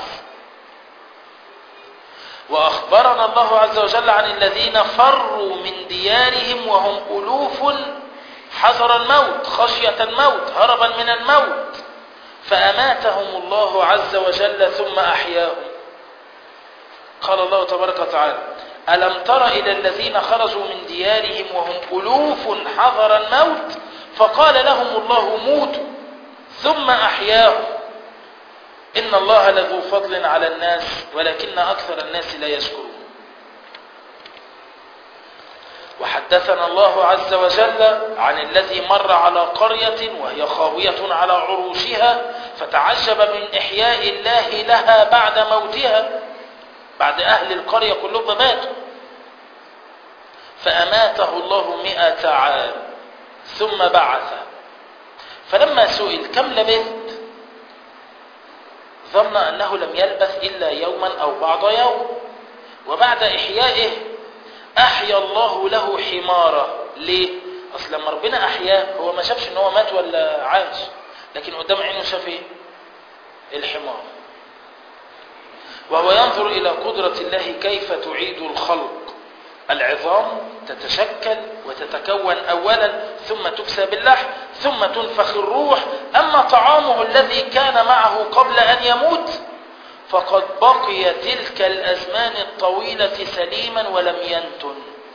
وأخبرنا الله عز وجل عن الذين فروا من ديارهم وهم ألوف حذر الموت خشية الموت هربا من الموت، فأماتهم الله عز وجل ثم أحياهم. قال الله تبارك وتعالى ألم تر إلى الذين خرجوا من ديارهم وهم ألوف حذر الموت فقال لهم الله موتوا ثم أحياهم إن الله لذو فضل على الناس ولكن أكثر الناس لا يشكرون. وحدثنا الله عز وجل عن الذي مر على قرية وهي خاوية على عروشها فتعجب من إحياء الله لها بعد موتها، بعد أهل القرية كلهم ماتوا، فأماته الله مئة عام ثم بعثه. فلما سئل كم لبثت ظن أنه لم يلبث إلا يوما أو بعض يوم. وبعد إحيائه أحيا الله له حمارة. ليه؟ أصل لما ربنا أحياه هو ما شافش أنه مات ولا عاش، لكن قدام عينه شاف إيه؟ الحمار. وهو ينظر إلى قدرة الله كيف تعيد الخلق العظام تتشكل وتتكون أولا ثم تكسى باللحم ثم تنفخ الروح. أما طعامه الذي كان معه قبل أن يموت فقد بقي تلك الأزمان الطويلة سليما ولم ينتن،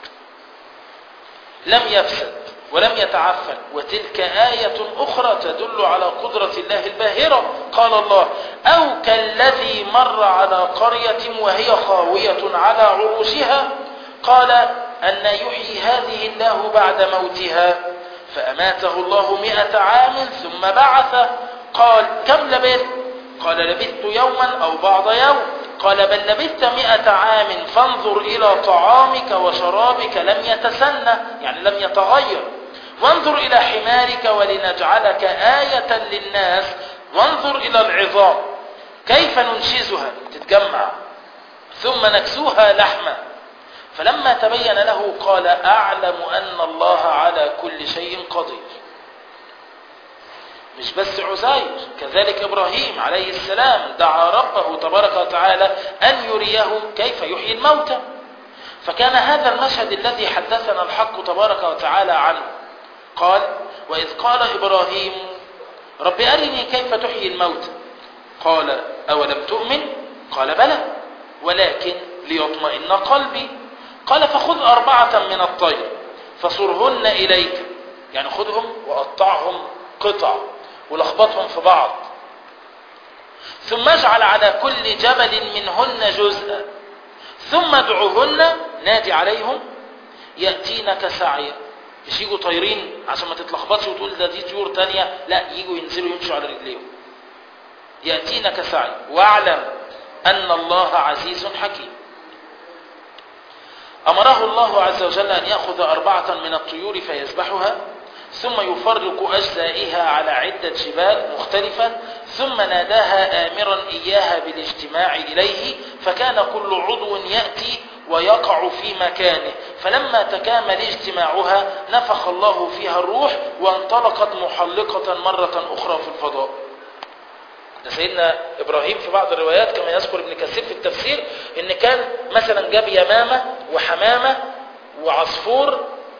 لم يفسد ولم يتعفن. وتلك آية أخرى تدل على قدرة الله الباهرة. قال الله: أو كالذي مر على قرية وهي خاوية على عروشها قال أن يحيي هذه الله بعد موتها فأماته الله مئة عام ثم بعثه. قال: كم لبثت؟ قال: لبثت يوما أو بعض يوم. قال: بل لبثت مئة عام فانظر إلى طعامك وشرابك لم يتسنى، يعني لم يتغير، وانظر إلى حمارك ولنجعلك آية للناس، وانظر إلى العظام كيف ننشزها تتجمع ثم نكسوها لحما. فلما تبين له قال: أعلم أن الله على كل شيء قدير. مش بس عزير، كذلك إبراهيم عليه السلام دعا ربه تبارك وتعالى أن يريه كيف يحيي الموتى. فكان هذا المشهد الذي حدثنا الحق تبارك وتعالى عنه. قال: وإذ قال إبراهيم رب أرني كيف تحيي الموتى قال: أولم تؤمن؟ قال: بلى ولكن ليطمئن قلبي. قال: فخذ أربعة من الطير فصرهن إليك، يعني خذهم وقطعهم قطع ولخبطهم في بعض، ثم اجعل على كل جبل منهن جزءا ثم ادعوهن، نادي عليهم يأتينك سعيا. مش يجوا طايرين عشان ما تتلخبطش وتقول ده دي طيور تانية، لا، يجوا ينزلوا يمشوا على رجليهم. يأتينك سعيا واعلم أن الله عزيز حكيم. أمره الله عز وجل أن يأخذ أربعة من الطيور فيذبحها ثم يفرق أجزائها على عدة جبال مختلفة ثم ناداها آمرا إياها بالاجتماع إليه، فكان كل عضو يأتي ويقع في مكانه. فلما تكامل اجتماعها نفخ الله فيها الروح وانطلقت محلقة مرة أخرى في الفضاء. ده سيدنا إبراهيم في بعض الروايات كما يذكر ابن كثير في التفسير إن كان مثلا جاب يمامة وحمامة وعصفور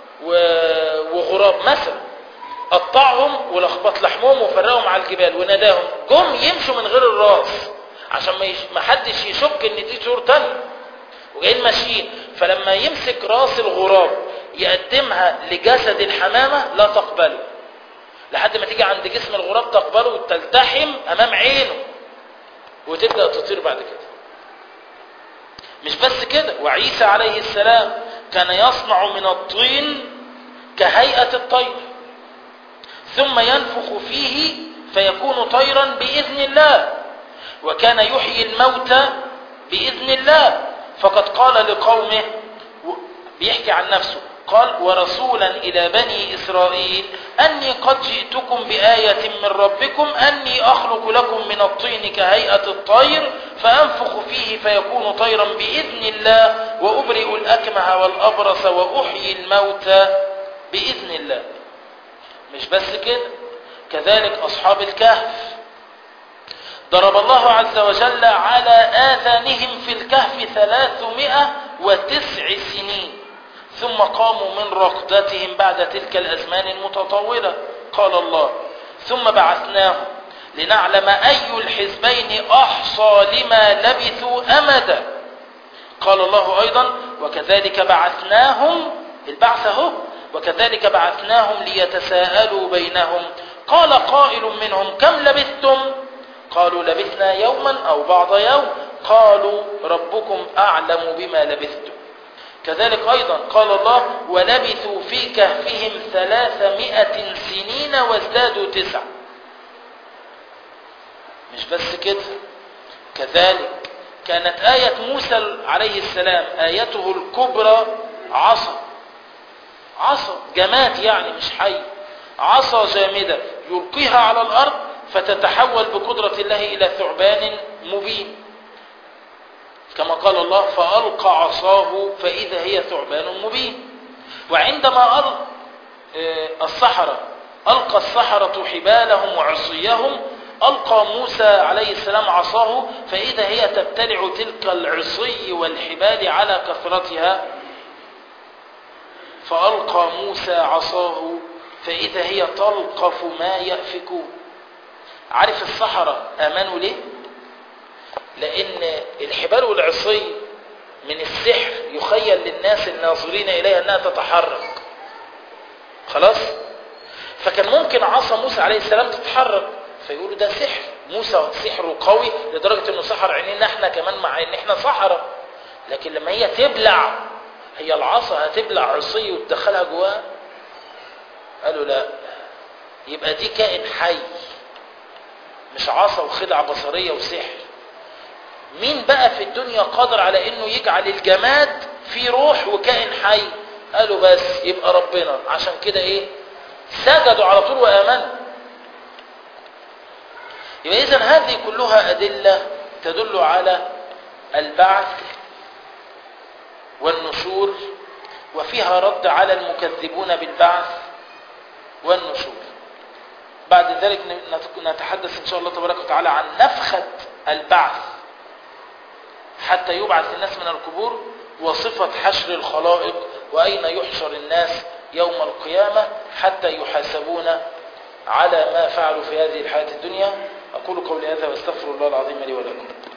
وغراب مثلا، قطعهم ولخبط لحمهم وفرقهم على الجبال وناداهم، جم يمشوا من غير الراس عشان ما حدش يشك ان دي طيور تانية وجايين ماشيين. فلما يمسك راس الغراب يقدمها لجسد الحمامة لا تقبله، لحد ما تيجي عند جسم الغراب تقبله وتلتحم امام عينه وتبدأ تطير بعد كده. مش بس كده، وعيسى عليه السلام كان يصنع من الطين كهيئة الطير ثم ينفخ فيه فيكون طيرا بإذن الله، وكان يحيي الموتى بإذن الله. فقد قال لقومه، بيحكي عن نفسه، قال: ورسولا إلى بني إسرائيل أني قد جئتكم بآية من ربكم أني أخلق لكم من الطين كهيئة الطير فأنفخ فيه فيكون طيرا بإذن الله وأبرئ الأكمه والأبرص وأحيي الموتى بإذن الله. مش بس كده، كذلك أصحاب الكهف ضرب الله عز وجل على آذانهم في الكهف ثلاثمائة وتسع سنين ثم قاموا من رقدتهم بعد تلك الأزمان المتطولة. قال الله: ثم بعثناهم لنعلم أي الحزبين أحصى لما لبثوا أمدا. قال الله أيضا: وكذلك بعثناهم، البعث اهو، وكذلك بعثناهم ليتساءلوا بينهم قال قائل منهم كم لبثتم؟ قالوا لبثنا يوما أو بعض يوم قالوا ربكم أعلم بما لبثتم. كذلك أيضا قال الله: ولبثوا في كهفهم ثلاثمائة سنين وازدادوا تسع. مش بس كده، كذلك كانت آية موسى عليه السلام آيته الكبرى عصا، عصا جماد يعني مش حي، عصا جامدة يلقيها على الأرض فتتحول بقدرة الله إلى ثعبان مبين، كما قال الله: فألقى عصاه فإذا هي ثعبان مبين. وعندما ألقى السحرة ألقى السحرة حبالهم وعصيهم ألقى موسى عليه السلام عصاه فإذا هي تبتلع تلك العصي والحبال على كثرتها فألقى موسى عصاه فإذا هي تلقف ما يأفكون. عارف السحرة آمنوا ليه؟ لأن الحبال والعصي من السحر يخيل للناس الناظرين إليها أنها تتحرك. خلاص؟ فكان ممكن عصا موسى عليه السلام تتحرك فيقولوا ده سحر، موسى سحره قوي لدرجة أنه سحر عينينا احنا كمان مع أن احنا سحرة. لكن لما هي تبلع، هي العصا هتبلع عصي وتدخلها جواها؟ قالوا لا، يبقى دي كائن حي مش عصا وخدعة بصرية وسحر. مين بقى في الدنيا قادر على انه يجعل الجماد فيه روح وكائن حي؟ قالوا بس يبقى ربنا. عشان كده ايه؟ سجدوا على طول وآمنوا. يبقى اذن هذه كلها أدلة تدل على البعث والنشور، وفيها رد على المكذبون بالبعث والنشور. بعد ذلك نتحدث إن شاء الله تبارك وتعالى عن نفخة البعث حتى يبعث الناس من القبور، وصفة حشر الخلائق، وأين يحشر الناس يوم القيامة حتى يحاسبون على ما فعلوا في هذه الحياة الدنيا. أقول قولي هذا واستغفر الله العظيم لي ولكم.